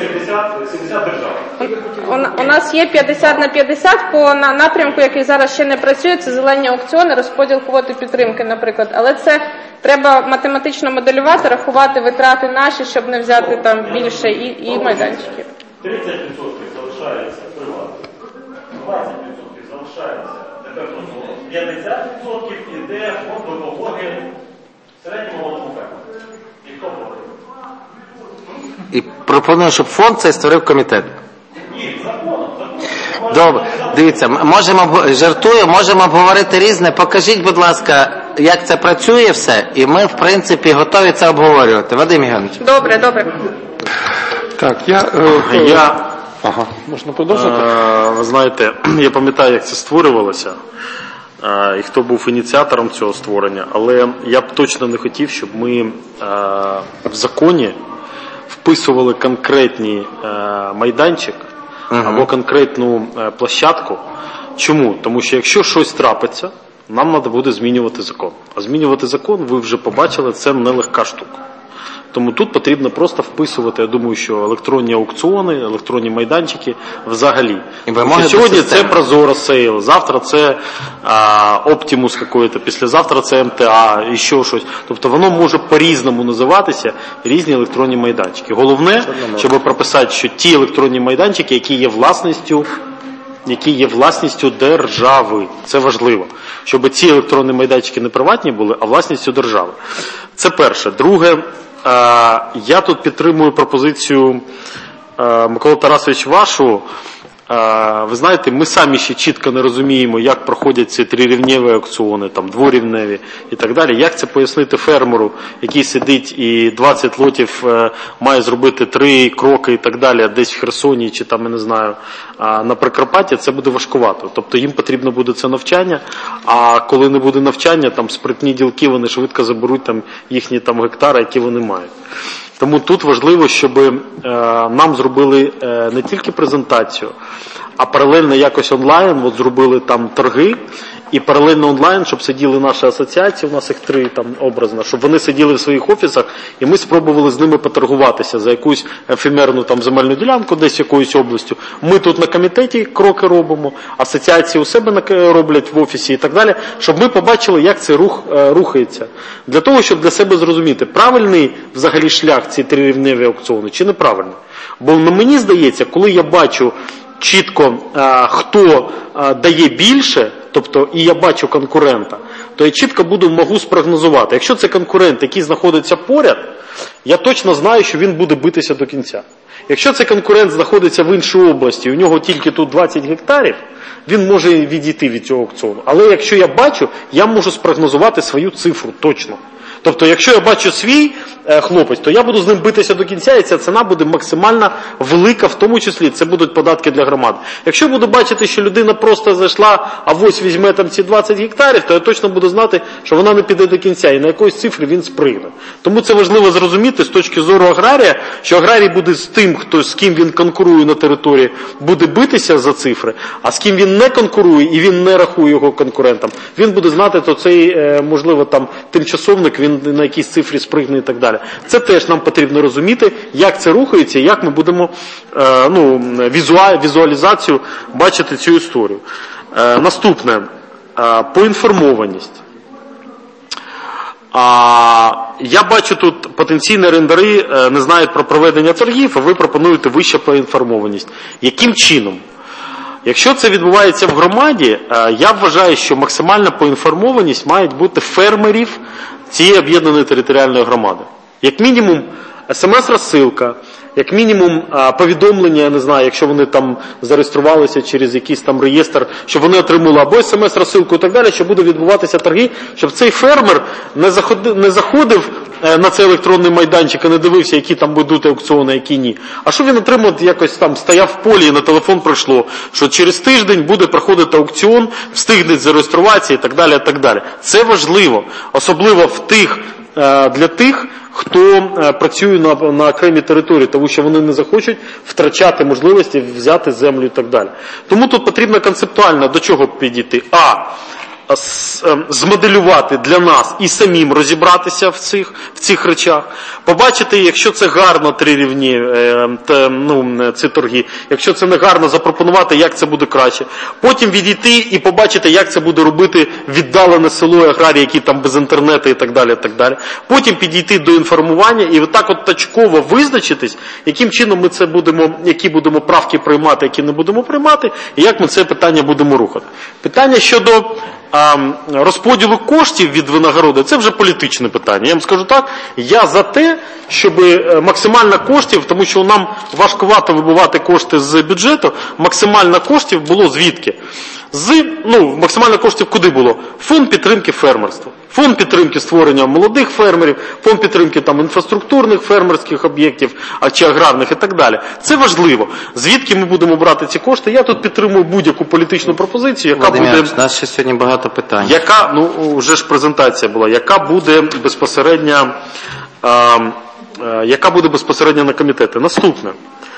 у нас є п'ятдесят на п'ятдесят по напрямку, який зараз ще не працює, це зелені аукціони, розподіл квоти підтримки, наприклад. Але це треба математично моделювати, рахувати витрати наші, щоб не взяти там більше і, і майданчиків. тридцять відсотків залишається приватно, двадцять відсотків залишається департаментом, п'ятдесят відсотків іде фонд допомоги середньому малому фермеру. І хто платить? І пропоную, щоб фонд цей створив комітет. Ні, законом, законом. Добре, дивіться, можемо, жартую, можемо обговорити різне. Покажіть, будь ласка, як це працює все, і ми, в принципі, готові це обговорювати. Вадим Євгенович. Добре, добре. Так, я... Е, Я, ага, можна продовжити? е, ви знаєте, я пам'ятаю, як це створювалося, е, і хто був ініціатором цього створення, але я б точно не хотів, щоб ми е, в законі вписували конкретний е, майданчик Угу. або конкретну е, площадку. Чому? Тому що якщо щось трапиться, нам треба буде змінювати закон. А змінювати закон, ви вже побачили, це нелегка штука. Тому тут потрібно просто вписувати, я думаю, що електронні аукціони, електронні майданчики взагалі. Сьогодні це Прозоро Сейл, завтра це а, Optimus какой-то, післязавтра це ем те а, і ще щось. Тобто воно може по-різному називатися, різні електронні майданчики. Головне, щоб прописати, що ті електронні майданчики, які є власністю, які є власністю держави. Це важливо. Щоб ці електронні майданчики не приватні були, а власністю держави. Це перше. Друге, я тут підтримую пропозицію, Микола Тарасович, вашу. Ви знаєте, ми самі ще чітко не розуміємо, як проходять ці трирівневі аукціони, там, дворівневі і так далі. Як це пояснити фермеру, який сидить і двадцять лотів має зробити три кроки і так далі, десь в Херсоні чи там, я не знаю, на Прикарпатті, це буде важкувато. Тобто їм потрібно буде це навчання, а коли не буде навчання, там спритні ділки, вони швидко заберуть там їхні там гектари, які вони мають. Тому тут важливо, щоб е, нам зробили е, не тільки презентацію, а паралельно якось онлайн, от зробили там торги, і паралельно онлайн, щоб сиділи наші асоціації, у нас їх три там образно, щоб вони сиділи в своїх офісах, і ми спробували з ними поторгуватися за якусь ефемерну там земельну ділянку десь якоюсь областю. Ми тут на комітеті кроки робимо, асоціації у себе роблять в офісі і так далі, щоб ми побачили, як цей рух е, рухається. Для того, щоб для себе зрозуміти, правильний взагалі шлях ці трирівневі аукціони чи неправильний. Бо мені здається, коли я бачу чітко, а, хто а, дає більше, тобто і я бачу конкурента, то я чітко буду, можу спрогнозувати. Якщо це конкурент, який знаходиться поряд, я точно знаю, що він буде битися до кінця. Якщо цей конкурент знаходиться в іншій області, у нього тільки тут двадцять гектарів, він може відійти від цього аукціону. Але якщо я бачу, я можу спрогнозувати свою цифру точно. Тобто, якщо я бачу свій е, хлопець, то я буду з ним битися до кінця, і ця ціна буде максимально велика, в тому числі це будуть податки для громади. Якщо я буду бачити, що людина просто зайшла, а ось візьме там ці двадцять гектарів, то я точно буду знати, що вона не піде до кінця, і на якоїсь цифрі він спригне. Тому це важливо зрозуміти з точки зору аграрія, що аграрій буде з тим, хто, з ким він конкурує на території, буде битися за цифри, а з ким він не конкурує і він не рахує його конкурентам, він буде знати, то цей, е, можливо, там тимчасовник, він на якійсь цифрі спригне і так далі. Це теж нам потрібно розуміти, як це рухається, як ми будемо е, ну, візуаль, візуалізацію бачити цю історію. Е, наступне, е, поінформованість. А, я бачу тут потенційні орендарі е, не знають про проведення торгів, а ви пропонуєте вища поінформованість. Яким чином? Якщо це відбувається в громаді, е, я вважаю, що максимальна поінформованість має бути фермерів цієї об'єднаної територіальної громади. Як мінімум, смс-розсилка, як мінімум повідомлення, я не знаю, якщо вони там зареєструвалися через якийсь там реєстр, щоб вони отримали або смс-розсилку і так далі, що буде відбуватися торги, щоб цей фермер не заходив, не заходив на цей електронний майданчик і не дивився, які там будуть аукціони, які ні. А що він отримав, якось там стояв в полі і на телефон прийшло, що через тиждень буде проходити аукціон, встигнуть зареєструватися і так далі, і так далі. Це важливо, особливо в тих для тих, хто працює на, на окремій території, тому що вони не захочуть втрачати можливості взяти землю і так далі. Тому тут потрібно концептуально до чого підійти. А. Змоделювати для нас і самим розібратися в цих, в цих речах, побачити, якщо це гарно три рівні, е, та, ну, ці торги, якщо це не гарно, запропонувати, як це буде краще. Потім відійти і побачити, як це буде робити віддалене село і аграрії, які там без інтернету і так далі, і так далі. Потім підійти до інформування і отак от точково визначитись, яким чином ми це будемо, які будемо правки приймати, які не будемо приймати, і як ми це питання будемо рухати. Питання щодо розподілу коштів від винагороди, це вже політичне питання. Я вам скажу так, я за те, щоб максимально коштів, тому що нам важкувато вибивати кошти з бюджету, максимально коштів було звідки? З, ну, максимально коштів куди було? Фонд підтримки фермерства. Фонд підтримки створення молодих фермерів, фонд підтримки там інфраструктурних фермерських об'єктів, а чи аграрних і так далі. Це важливо. Звідки ми будемо брати ці кошти? Я тут підтримую будь-яку політичну пропозицію, яка Владимир, буде... у нас ще сьогодні багато питань. Яка, ну, вже ж презентація була, яка буде безпосередньо, а, а, яка буде безпосередньо на комітети? Наступне.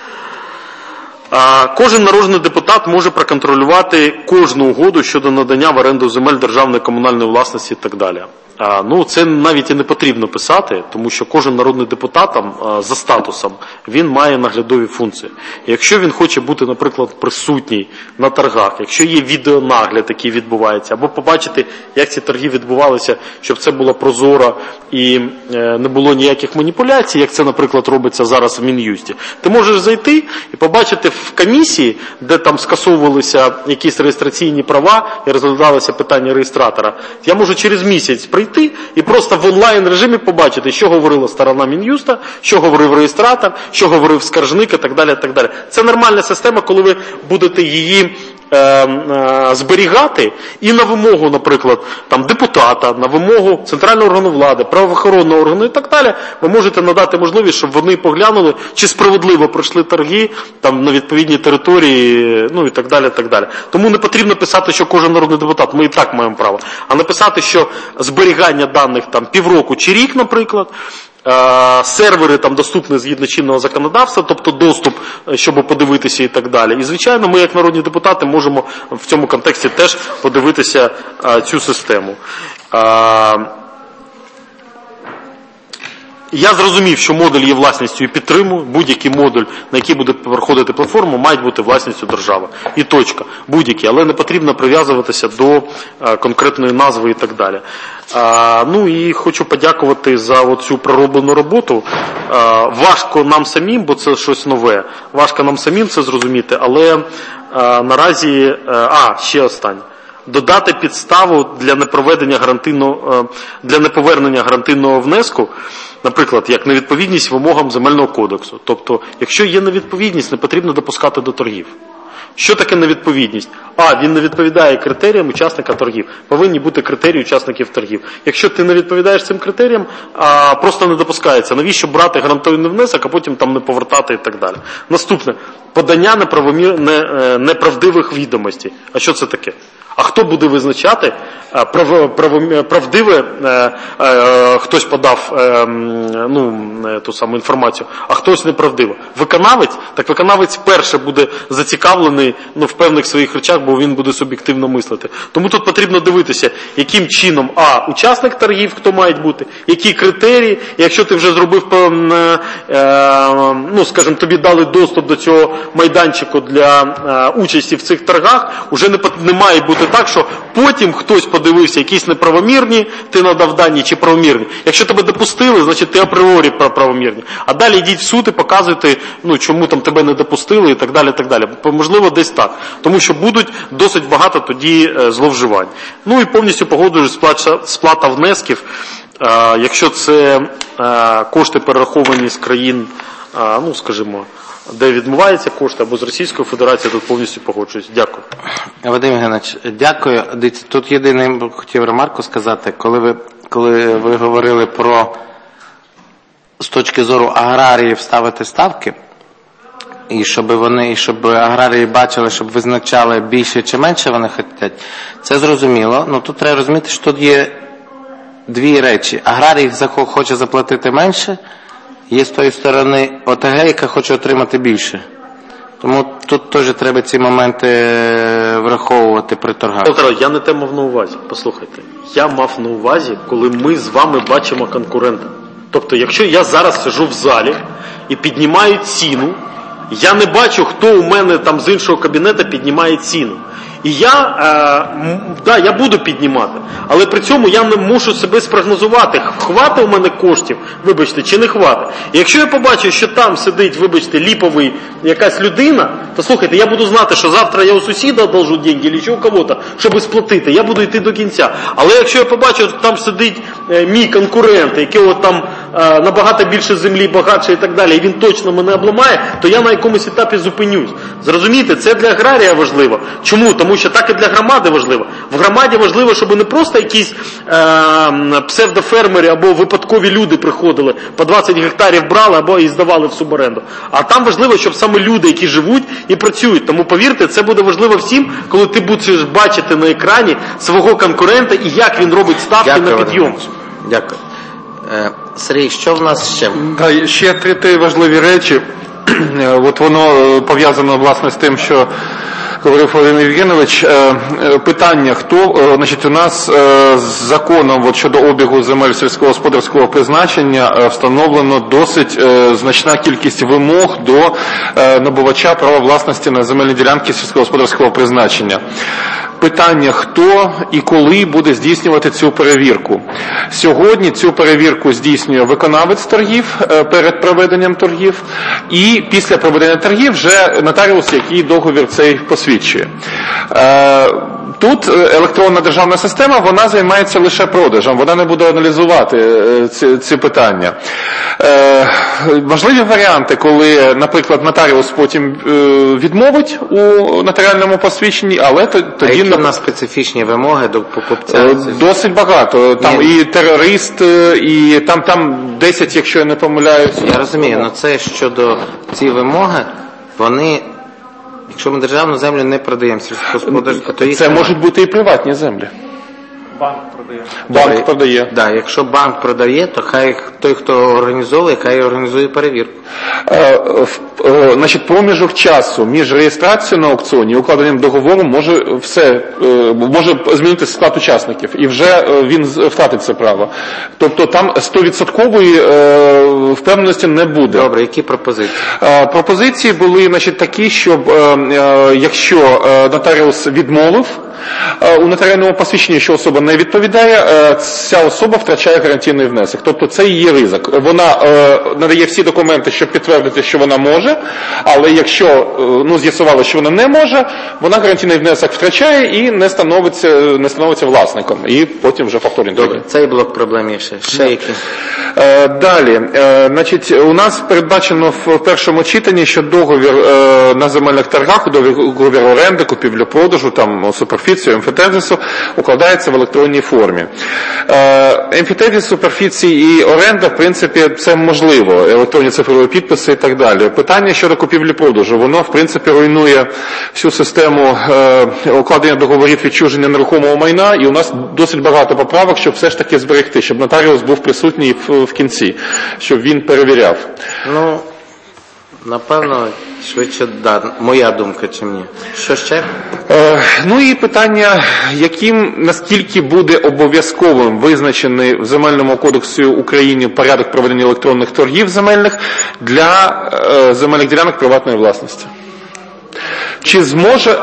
А, кожен народний депутат може проконтролювати кожну угоду щодо надання в оренду земель державної комунальної власності і так далі. А, ну, це навіть і не потрібно писати, тому що кожен народний депутат там, а, за статусом, він має наглядові функції. І якщо він хоче бути, наприклад, присутній на торгах, якщо є відеонагляд, який відбувається, або побачити, як ці торги відбувалися, щоб це було прозоро і е, не було ніяких маніпуляцій, як це, наприклад, робиться зараз в Мін'юсті, ти можеш зайти і побачити в комісії, де там скасовувалися якісь реєстраційні права і розглядалося питання реєстратора. Я можу через місяць прийти і просто в онлайн режимі побачити, що говорила сторона Мін'юста, що говорив реєстратор, що говорив скаржник і так далі, і так далі. Це нормальна система, коли ви будете її е, е, зберігати і на вимогу, наприклад, там, депутата, на вимогу центрального органу влади, правоохоронного органу і так далі, ви можете надати можливість, щоб вони поглянули, чи справедливо пройшли торги там, на відповідній території, ну і так далі, і так далі. Тому не потрібно писати, що кожен народний депутат, ми і так маємо право, а написати, що зберігання даних там півроку чи рік, наприклад, сервери там доступні згідно чинного законодавства, тобто доступ, щоб подивитися і так далі. І, звичайно, ми, як народні депутати, можемо в цьому контексті теж подивитися а, цю систему. А, Я зрозумів, що модуль є власністю і підтримую. Будь-який модуль, на який буде проходити платформа, має бути власністю держави. І точка. Будь-які. Але не потрібно прив'язуватися до а, конкретної назви і так далі. А, ну і хочу подякувати за цю пророблену роботу. А, важко нам самим, бо це щось нове. Важко нам самим це зрозуміти, але а, наразі... А, ще останнє. Додати підставу для непроведення гарантийного, для неповернення гарантийного внеску, наприклад, як невідповідність вимогам земельного кодексу. Тобто, якщо є невідповідність, не потрібно допускати до торгів. Що таке невідповідність? А, він не відповідає критеріям учасника торгів. Повинні бути критерії учасників торгів. Якщо ти не відповідаєш цим критеріям, а просто не допускається. Навіщо брати гарантійний внесок, а потім там не повертати і так далі. Наступне. Подання неправомір... не, неправдивих відомостей. А що це таке? А хто буде визначати, прав, прав, правдиве, е, е, хтось подав е, ну, ту саму інформацію, а хтось неправдиво? Виконавець? Так виконавець перше буде зацікавлений ну, в певних своїх речах, бо він буде суб'єктивно мислити. Тому тут потрібно дивитися, яким чином, а, учасник торгів, хто має бути, які критерії, якщо ти вже зробив, е, е, ну, скажімо, тобі дали доступ до цього майданчику для е, участі в цих торгах, уже не, не має бути так, що потім хтось подивився, якісь неправомірні, ти надав дані чи правомірні. Якщо тебе допустили, значить ти апріорі правомірні. А далі йдіть в суд і показуйте, ну, чому там тебе не допустили і так далі, і так далі. Можливо, десь так. Тому що будуть досить багато тоді е, зловживань. Ну і повністю погоджуюсь сплата, сплата внесків. Е, якщо це е, кошти перераховані з країн, е, ну, скажімо, де відмиваються кошти, або з Російської Федерації, тут повністю погоджуюсь. Дякую. Вадим Євгенович, дякую. Тут єдине хотів ремарку сказати, коли ви, коли ви говорили про з точки зору аграріїв ставити ставки, і щоб вони, і щоб аграрії бачили, щоб визначали більше чи менше вони хочуть, це зрозуміло. Ну тут треба розуміти, що тут є дві речі. Аграрій захо- хоче заплатити менше, є з тої сторони ОТГ, яка хоче отримати більше. Тому тут теж треба ці моменти враховувати при торгах. Петро, я не те мав на увазі. Послухайте, я мав на увазі, коли ми з вами бачимо конкурента. Тобто, якщо я зараз сижу в залі і піднімаю ціну, я не бачу, хто у мене там з іншого кабінету піднімає ціну. І я, е, м, да, я буду піднімати, але при цьому я не мушу себе спрогнозувати, хватить у мене коштів, вибачте, чи не хватить. І якщо я побачу, що там сидить, вибачте, ліповий якась людина, то слухайте, я буду знати, що завтра я у сусіда одолжу деньги, чи у кого-то, щоб сплатити, я буду йти до кінця. Але якщо я побачу, що там сидить е, мій конкурент, який там е, набагато більше землі, багатше і так далі, і він точно мене обламає, то я на якомусь етапі зупинюсь. Зрозумієте, це для аграрія важливо. Чому? Тому що так і для громади важливо. В громаді важливо, щоб не просто якісь е, псевдофермери або випадкові люди приходили, по двадцять гектарів брали або і здавали в суборенду. А там важливо, щоб саме люди, які живуть і працюють. Тому повірте, це буде важливо всім, коли ти будеш бачити на екрані свого конкурента і як він робить ставки Дякую, на підйом. Дякую. Е, Сергій, що в нас ще? Да, ще три, три важливі речі. От воно пов'язано, власне, з тим, що говорив Володимир Євгенович. Питання, хто, значить, у нас з законом от, щодо обігу земель сільськогосподарського призначення встановлено досить значна кількість вимог до набувача права власності на земельні ділянки сільськогосподарського призначення. Питання, хто і коли буде здійснювати цю перевірку. Сьогодні цю перевірку здійснює виконавець торгів перед проведенням торгів, і після проведення торгів вже нотаріус, який договір цей посвідчує. Тут електронна державна система, вона займається лише продажем, вона не буде аналізувати ці, ці питання. Важливі варіанти, коли, наприклад, нотаріус потім відмовить у нотаріальному посвідченні, але тоді... А які в нас специфічні вимоги до покупця? Досить багато. Там Ні. і терорист, і там, там десять, якщо я не помиляюсь. Я розумію, але це щодо ці вимоги, вони... Якщо ми державну землю не продаємо сільськогосподарську, то їх це немає. можуть бути і приватні землі. Банк продає. Банк Добре. продає. Да, якщо банк продає, то хай той, хто організовує, хай організує перевірку. Е, е, значить, проміжок часу між реєстрацією на аукціоні і укладенням договору може все, е, може змінити склад учасників, і вже е, він втратить це право. Тобто там сто відсотків е, впевненості не буде. Добре, які пропозиції? Е, пропозиції були, значить, такі, щоб е, е, якщо е, нотаріус відмовив у нотаріальному посвідченні, що особа не відповідає, ця особа втрачає гарантійний внесок. Тобто це її ризик. Вона е, надає всі документи, щоб підтвердити, що вона може, але якщо е, ну, з'ясувало, що вона не може, вона гарантійний внесок втрачає і не становиться, не становиться власником. І потім вже повторює. Добре, цей блок проблем є ще. Ще які? Е, далі. Е, значить, у нас передбачено в першому читанні, що договір е, на земельних торгах, договір оренди, купівлю-продажу, там, суперфіцію, емфітевзису, укладається в електронній формі. Емфітевзис, суперфіції і оренда, в принципі, це можливо, електронні цифрові підписи і так далі. Питання щодо купівлі-продажу, воно, в принципі, руйнує всю систему укладення договорів відчуження нерухомого майна, і у нас досить багато поправок, щоб все ж таки зберегти, щоб нотаріус був присутній в, в кінці, щоб він перевіряв. Ну, напевно, швидше, да, моя думка, чим ні. Що ще? Е, ну і питання, яким, наскільки буде обов'язковим визначений в Земельному кодексі України порядок проведення електронних торгів земельних для е, земельних ділянок приватної власності? Чи зможе...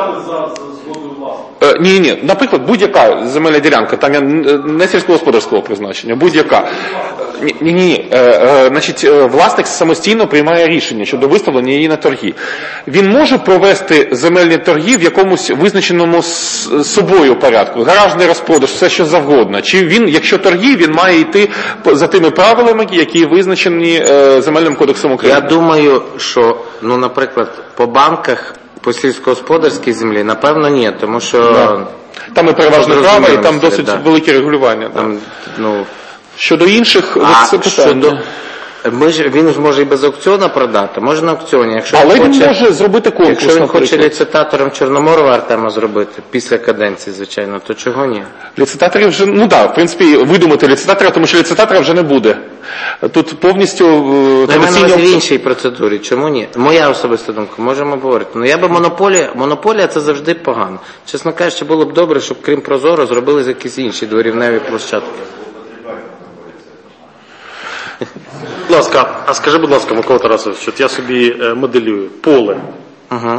Е, ні, ні, наприклад, будь-яка земельна ділянка, там я не сільськогосподарського призначення, будь-яка. Ні, ні, ні. Е, е, значить, власник самостійно приймає рішення щодо виставлення її на торги. Він може провести земельні торги в якомусь визначеному з собою порядку, гаражний розпродаж, все що завгодно. Чи він, якщо торги, він має йти за тими правилами, які визначені е, Земельним кодексом України? Я думаю, що, ну, наприклад, по банках, по сільськогосподарській землі, напевно, ні, тому що... Да. Там і переважне право, і там досить да. велике регулювання. Там, ну... Щодо інших, а це питання. щодо Ми ж, він ж може і без аукціону продати, може на аукціоні. Якщо Але він він хоче, може зробити конкурс, якщо він хоче наприклад. ліцитатором Чорноморова Артема зробити, після каденції, звичайно, то чого ні? Ліцитаторів вже, ну так, в принципі, видумати ліцитатора, тому що ліцитатора вже не буде. Тут повністю е, Я маю на традиційні увазі в аукці- іншій процедурі, чому ні? Моя особиста думка, можемо говорити. Ну я би монополія, монополія це завжди погано. Чесно кажучи, було б добре, щоб крім Прозоро зробили якісь інші дворівневі площадки. Будь ласка, а скажи, будь ласка, Микола Тарасович, от я собі е, моделюю поле, Угу.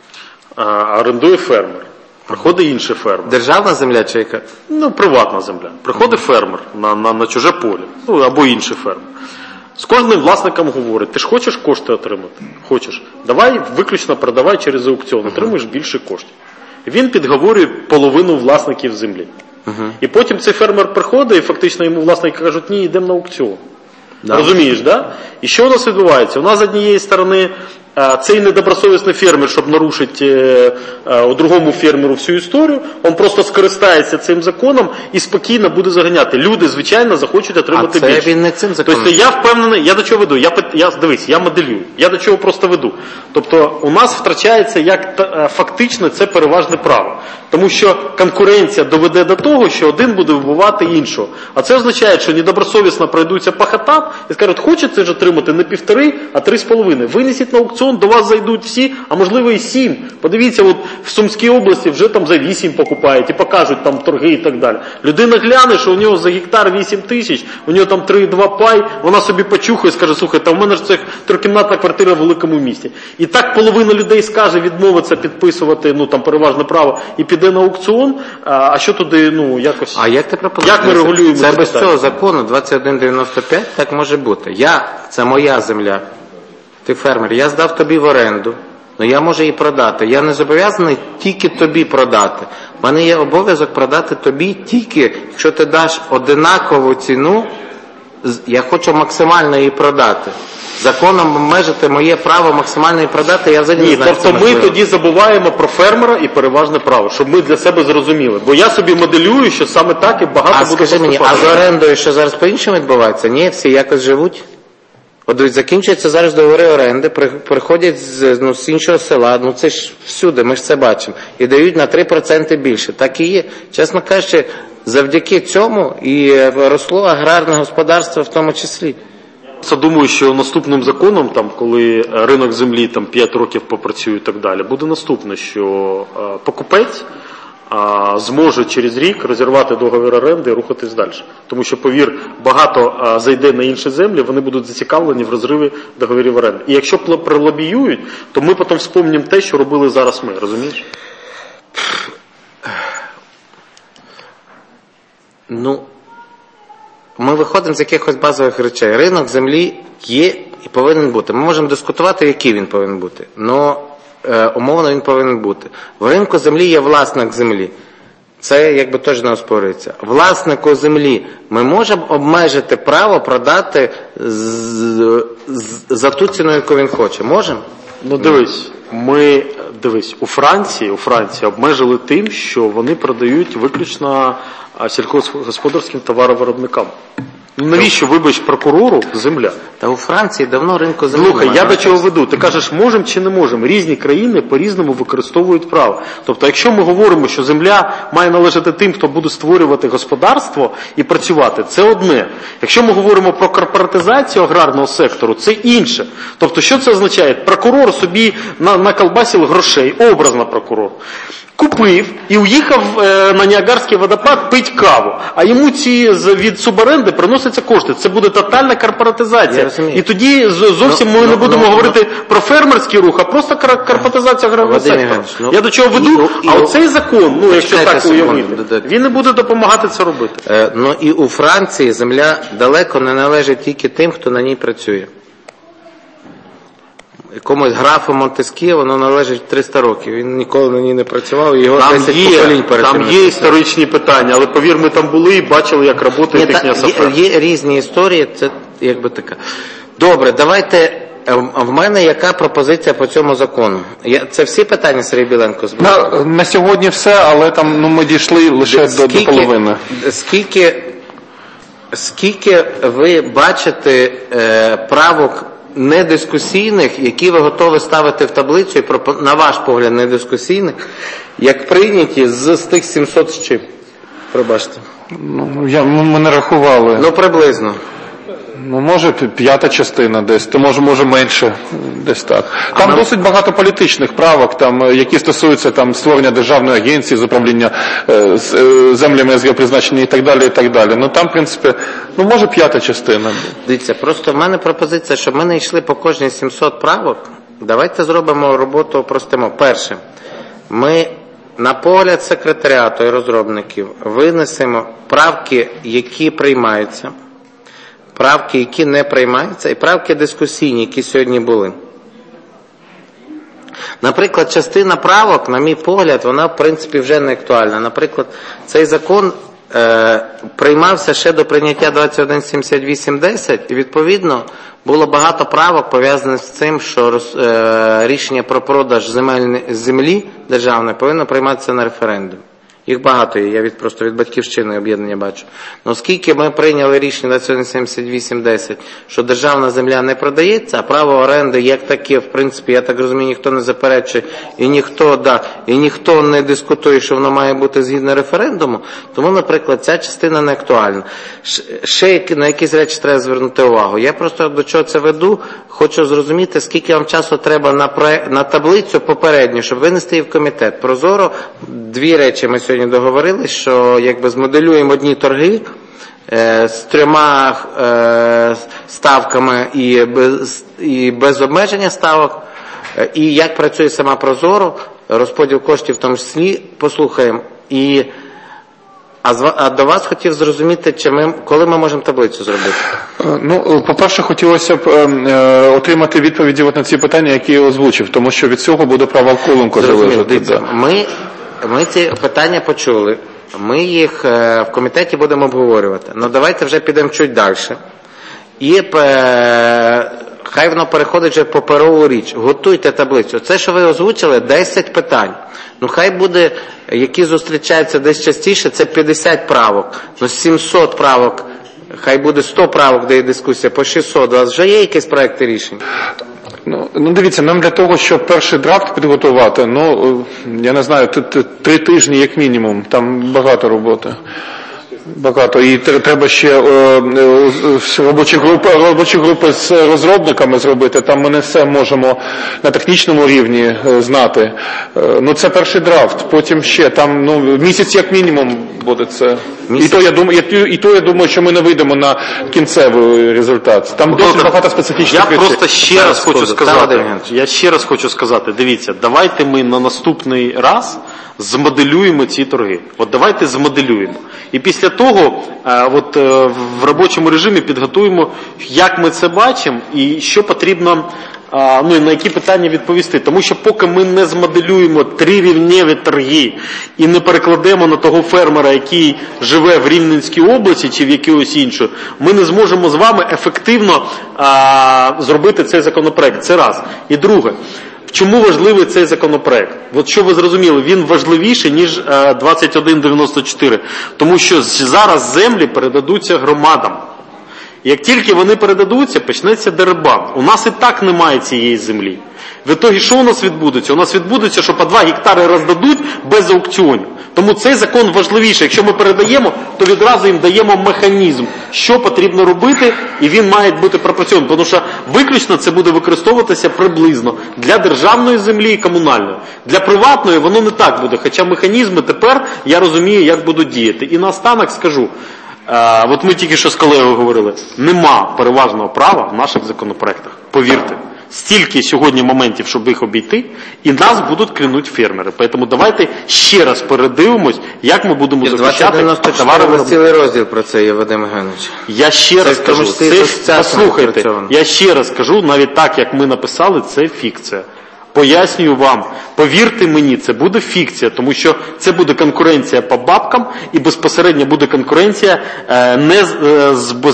а, орендує фермер, приходить інший фермер, Державна земля чи яка? ну, приватна земля, приходить фермер на, на, на чуже поле, ну, або інший фермер. З кожним власником говорить, ти ж хочеш кошти отримати? Хочеш. Давай виключно продавай через аукціон, отримуєш більше коштів. Він підговорює половину власників землі. Угу. І потім цей фермер приходить, і фактично йому власники кажуть, ні, йдемо на аукціон. Да. Розумієш, да? І що у нас відбувається? У нас з однієї сторони е, цей недобросовісний фермер, щоб нарушити е, е, другому фермеру всю історію, він просто скористається цим законом і спокійно буде заганяти. Люди, звичайно, захочуть отримати А це більше. він не цим законом. Тобто я впевнений, я до чого веду? Я, пит- я, дивись, я моделюю. Я до чого просто веду. Тобто у нас втрачається як та, е, фактично це переважне право. Тому що конкуренція доведе до того, що один буде вбивати іншого. А це означає, що недобросовісно пройдуться по хатам і скажуть, хочете ж отримати не півтори, а три з половиною. Винесіть на аукціон, до вас зайдуть всі, а можливо і сім. Подивіться, от в Сумській області вже там за вісім покупають і покажуть там торги і так далі. Людина гляне, що у нього за гектар вісім тисяч, у нього там три два пай, вона собі почухає і скаже, слухай, та в мене ж це трикімнатна квартира в великому місті. І так половина людей скаже відмовитися підписувати, ну там переважне право і піде на аукціон, а, а що туди, ну, якось... А як ти пропонуєш? Як ми регулюємо Це це без питання? цього закону двадцять один дев'яносто п'ять так може бути. Я, це моя земля. Ти фермер, я здав тобі в оренду. Ну я можу її продати. Я не зобов'язаний тільки тобі продати. У мене є обов'язок продати тобі тільки, якщо ти даш одинакову ціну, з- я хочу максимально її продати. Законом обмежити моє право максимально її продати, я взагалі не Ні, знаю, тобто це ми можливо. тоді забуваємо про фермера і переважне право, щоб ми для себе зрозуміли. Бо я собі моделюю, що саме так і багато А буде скажи мені, а поступати. з орендою що зараз по-іншому відбувається? Ні, всі якось живуть? От дивись, закінчуються зараз договори оренди, при- приходять з, ну, з іншого села, ну це ж всюди, ми ж це бачимо, і дають на три відсотки більше. Так і є. Чесно кажучи, завдяки цьому і е, росло аграрне господарство в тому числі. Я думаю, що наступним законом, там, коли ринок землі там, п'ять років попрацює і так далі, буде наступне, що е, покупець е, зможе через рік розірвати договір оренди і рухатись далі. Тому що, повір, багато е, зайде на інші землі, вони будуть зацікавлені в розриві договорів оренди. І якщо пл- пролобіюють, то ми потім вспомнимо те, що робили зараз ми, розумієш? Ну, ми виходимо з якихось базових речей. Ринок землі є і повинен бути. Ми можемо дискутувати, який він повинен бути. Но е, умовно він повинен бути. В ринку землі є власник землі. Це якби теж не оспорюється. Власнику землі ми можемо обмежити право продати з, з, за ту ціну, яку він хоче. Можемо? Ну дивись, ми дивись, у Франції, у Франції обмежили тим, що вони продають виключно а, сільськогосподарським товаровиробникам. Ну навіщо, вибач, прокурору земля? Та у Франції давно ринку землі Слухай, немає. я до чого веду? Ти кажеш, можемо чи не можемо? Різні країни по-різному використовують право. Тобто, якщо ми говоримо, що земля має належати тим, хто буде створювати господарство і працювати, це одне. Якщо ми говоримо про корпоратизацію аграрного сектору, це інше. Тобто, що це означає? Прокурор собі на, наколбасив грошей, образно прокурор. Купив і уїхав е, на Ніагарський водопад пить каву. А йому ці з, від суборенди приносяться кошти. Це буде тотальна Я корпоратизація. розумію. І тоді з- зовсім Ну, ми ну, не будемо ну, говорити про фермерський рух, а просто кор- корпоратизація аграрного Вадим сектору. Євгенович, ну, Я до чого веду? і- і- а оцей закон, ну якщо Почекайте так секунду, уявити, додайте. він не буде допомагати це робити. Е, ну і у Франції земля далеко не належить тільки тим, хто на ній працює. Якомусь графу Монтескє воно належить триста років. Він ніколи на ній не працював, і його Там десять є, поколінь перед там цим є не працював. історичні питання, але повір, ми там були і бачили, як працює Ні, їхня та, сафра. є, є різні історії, це якби така. Добре, давайте, е, в мене яка пропозиція по цьому закону? Я, це всі питання, Сергій Біленко, збирав? На, на сьогодні все, але там ну, ми дійшли лише до, до половини. Скільки, скільки ви бачите е, правок недискусійних, які ви готові ставити в таблицю, і на ваш погляд недискусійних, як прийняті з, з тих сімсот з чим? Пробачте. Ну, я, ми не рахували. Ну, приблизно. Ну, може, п'ята частина десь, то може, може менше, десь так. Там нам... досить багато політичних правок, там, які стосуються там, створення державної агенції з управління е, з, е, землями СГ призначення і так далі, і так далі. Ну, там, в принципі, ну, може, п'ята частина. Дивіться, просто в мене пропозиція, щоб ми не йшли по кожній сімсот правок. Давайте зробимо роботу, простимо. Перше, ми на погляд секретаріату і розробників винесемо правки, які приймаються, правки, які не приймаються, і правки дискусійні, які сьогодні були. Наприклад, частина правок, на мій погляд, вона, в принципі, вже не актуальна. Наприклад, цей закон е, приймався ще до прийняття двадцять один сімдесят вісім десять, і, відповідно, було багато правок, пов'язаних з цим, що роз, е, рішення про продаж земель, землі державної повинно прийматися на референдум. Їх багато є, я від, просто від Батьківщини об'єднання бачу. Но оскільки ми прийняли рішення двадцять один сімдесят вісім десять, що державна земля не продається, а право оренди як таке, в принципі, я так розумію, ніхто не заперечує, і ніхто, да, і ніхто не дискутує, що воно має бути згідно референдуму, тому, наприклад, ця частина не актуальна. Ще на якісь речі треба звернути увагу. Я просто до чого це веду, хочу зрозуміти, скільки вам часу треба на, проект, на таблицю попередню, щоб винести її в комітет. Прозоро, дві речі ми сьогодні договорились, що якби змоделюємо одні торги е, з трьома е, ставками і без, і без обмеження ставок, е, і як працює сама Прозоро, розподіл коштів в тому числі, послухаємо. І, а, з, а до вас хотів зрозуміти, чи ми, коли ми можемо таблицю зробити? Ну, по-перше, хотілося б е, отримати відповіді от на ці питання, які я озвучив, тому що від цього буде права колонку залежати. Да. Ми Ми ці питання почули, ми їх в комітеті будемо обговорювати. Ну давайте вже підемо чуть далі. І хай воно переходить вже в паперову річ. Готуйте таблицю. Це, що ви озвучили, десять питань. Ну хай буде, які зустрічаються десь частіше, це п'ятдесят правок. Ну сімсот правок, хай буде сто правок, де є дискусія, по шістсот. У вас вже є якісь проекти рішень? Ну, ну, дивіться, нам для того, щоб перший драфт підготувати, ну, я не знаю, три тижні як мінімум, там багато роботи. Багато. І треба ще е, робочі групи, робочі групи з розробниками зробити, там ми не все можемо на технічному рівні знати. Е, ну, це перший драфт, потім ще, там, ну, місяць як мінімум буде це. І то, я думаю, і то я думаю, що ми не вийдемо на кінцевий результат. Там досить багато специфічних речей. Я просто ще раз хочу сказати, я ще раз хочу сказати, дивіться, давайте ми на наступний раз змоделюємо ці торги. От давайте змоделюємо. І після того от, в робочому режимі підготуємо, як ми це бачимо і що потрібно, ну, на які питання відповісти. Тому що поки ми не змоделюємо трирівневі торги і не перекладемо на того фермера, який живе в Рівненській області чи в якійсь іншій, ми не зможемо з вами ефективно а, зробити цей законопроект. Це раз. І друге. Чому важливий цей законопроект? От що ви зрозуміли, він важливіший, ніж двадцять один дев'яносто чотири. Тому що зараз землі передадуться громадам. Як тільки вони передадуться, почнеться дерибан. У нас і так немає цієї землі. В ітогі що у нас відбудеться? У нас відбудеться, що по два гектари роздадуть без аукціонів. Тому цей закон важливіший. Якщо ми передаємо, то відразу їм даємо механізм, що потрібно робити, і він має бути пропрацьований. Тому що виключно це буде використовуватися приблизно для державної землі і комунальної. Для приватної воно не так буде, хоча механізми тепер я розумію, як будуть діяти. І наостанок скажу, а, от ми тільки що з колегою говорили, нема переважного права в наших законопроектах. Повірте. Стільки сьогодні моментів, щоб їх обійти, і нас будуть клянуть фермери. Тому давайте ще раз передивимось, як ми будемо захищати товари. У нас цілий розділ про це є, Вадим Євгенович. Я ще раз кажу, це, послухайте, я ще раз кажу, навіть так, як ми написали, це фікція. Пояснюю вам, повірте мені, це буде фікція, тому що це буде конкуренція по бабкам і безпосередньо буде конкуренція е, не з, з, з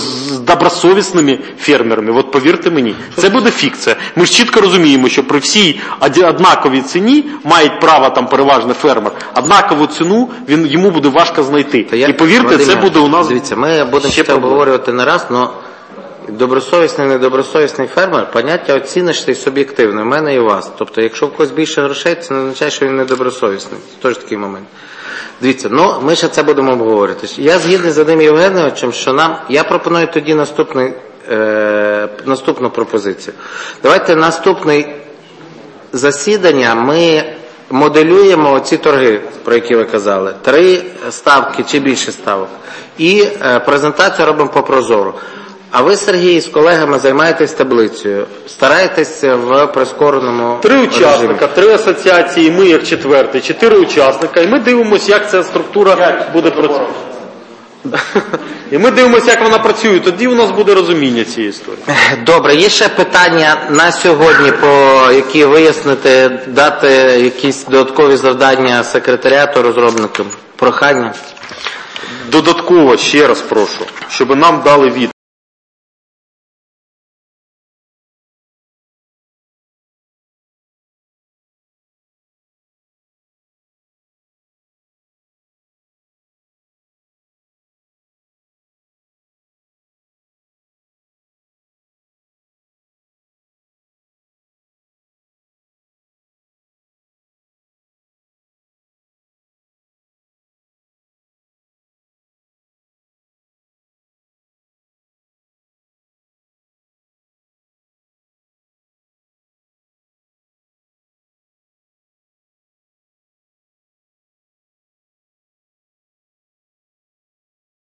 добросовісними фермерами. От повірте мені, це буде фікція. Ми ж чітко розуміємо, що при всій оді- однаковій ціні мають право там переважно фермер. Однакову ціну він, йому буде важко знайти. Та я- І повірте, Вадиме, це буде у нас Дивіться, ми будемо ще це проблема. обговорювати не раз, але добросовісний, недобросовісний фермер, поняття оціночне і суб'єктивне, в мене і у вас. Тобто, якщо в когось більше грошей, це не означає, що він недобросовісний. Це теж такий момент. Дивіться, ну, ми ще це будемо обговорювати. Я згідний з Вадимом Євгеновичем, що нам, я пропоную тоді наступний, е, наступну пропозицію. Давайте наступне засідання ми моделюємо оці торги, про які ви казали. Три ставки чи більше ставок. І е, презентацію робимо по прозору. А ви, Сергій, з колегами займаєтесь таблицею. Стараєтесь в прискореному Три режимі. учасника, три асоціації, ми як четвертий, чотири учасника, і ми дивимося, як ця структура буде працювати. І ми дивимося, як вона працює, тоді у нас буде розуміння цієї історії. Добре, є ще питання на сьогодні, по які вияснити, дати якісь додаткові завдання секретаріату розробникам? Прохання? Додатково, ще раз прошу, щоб нам дали від.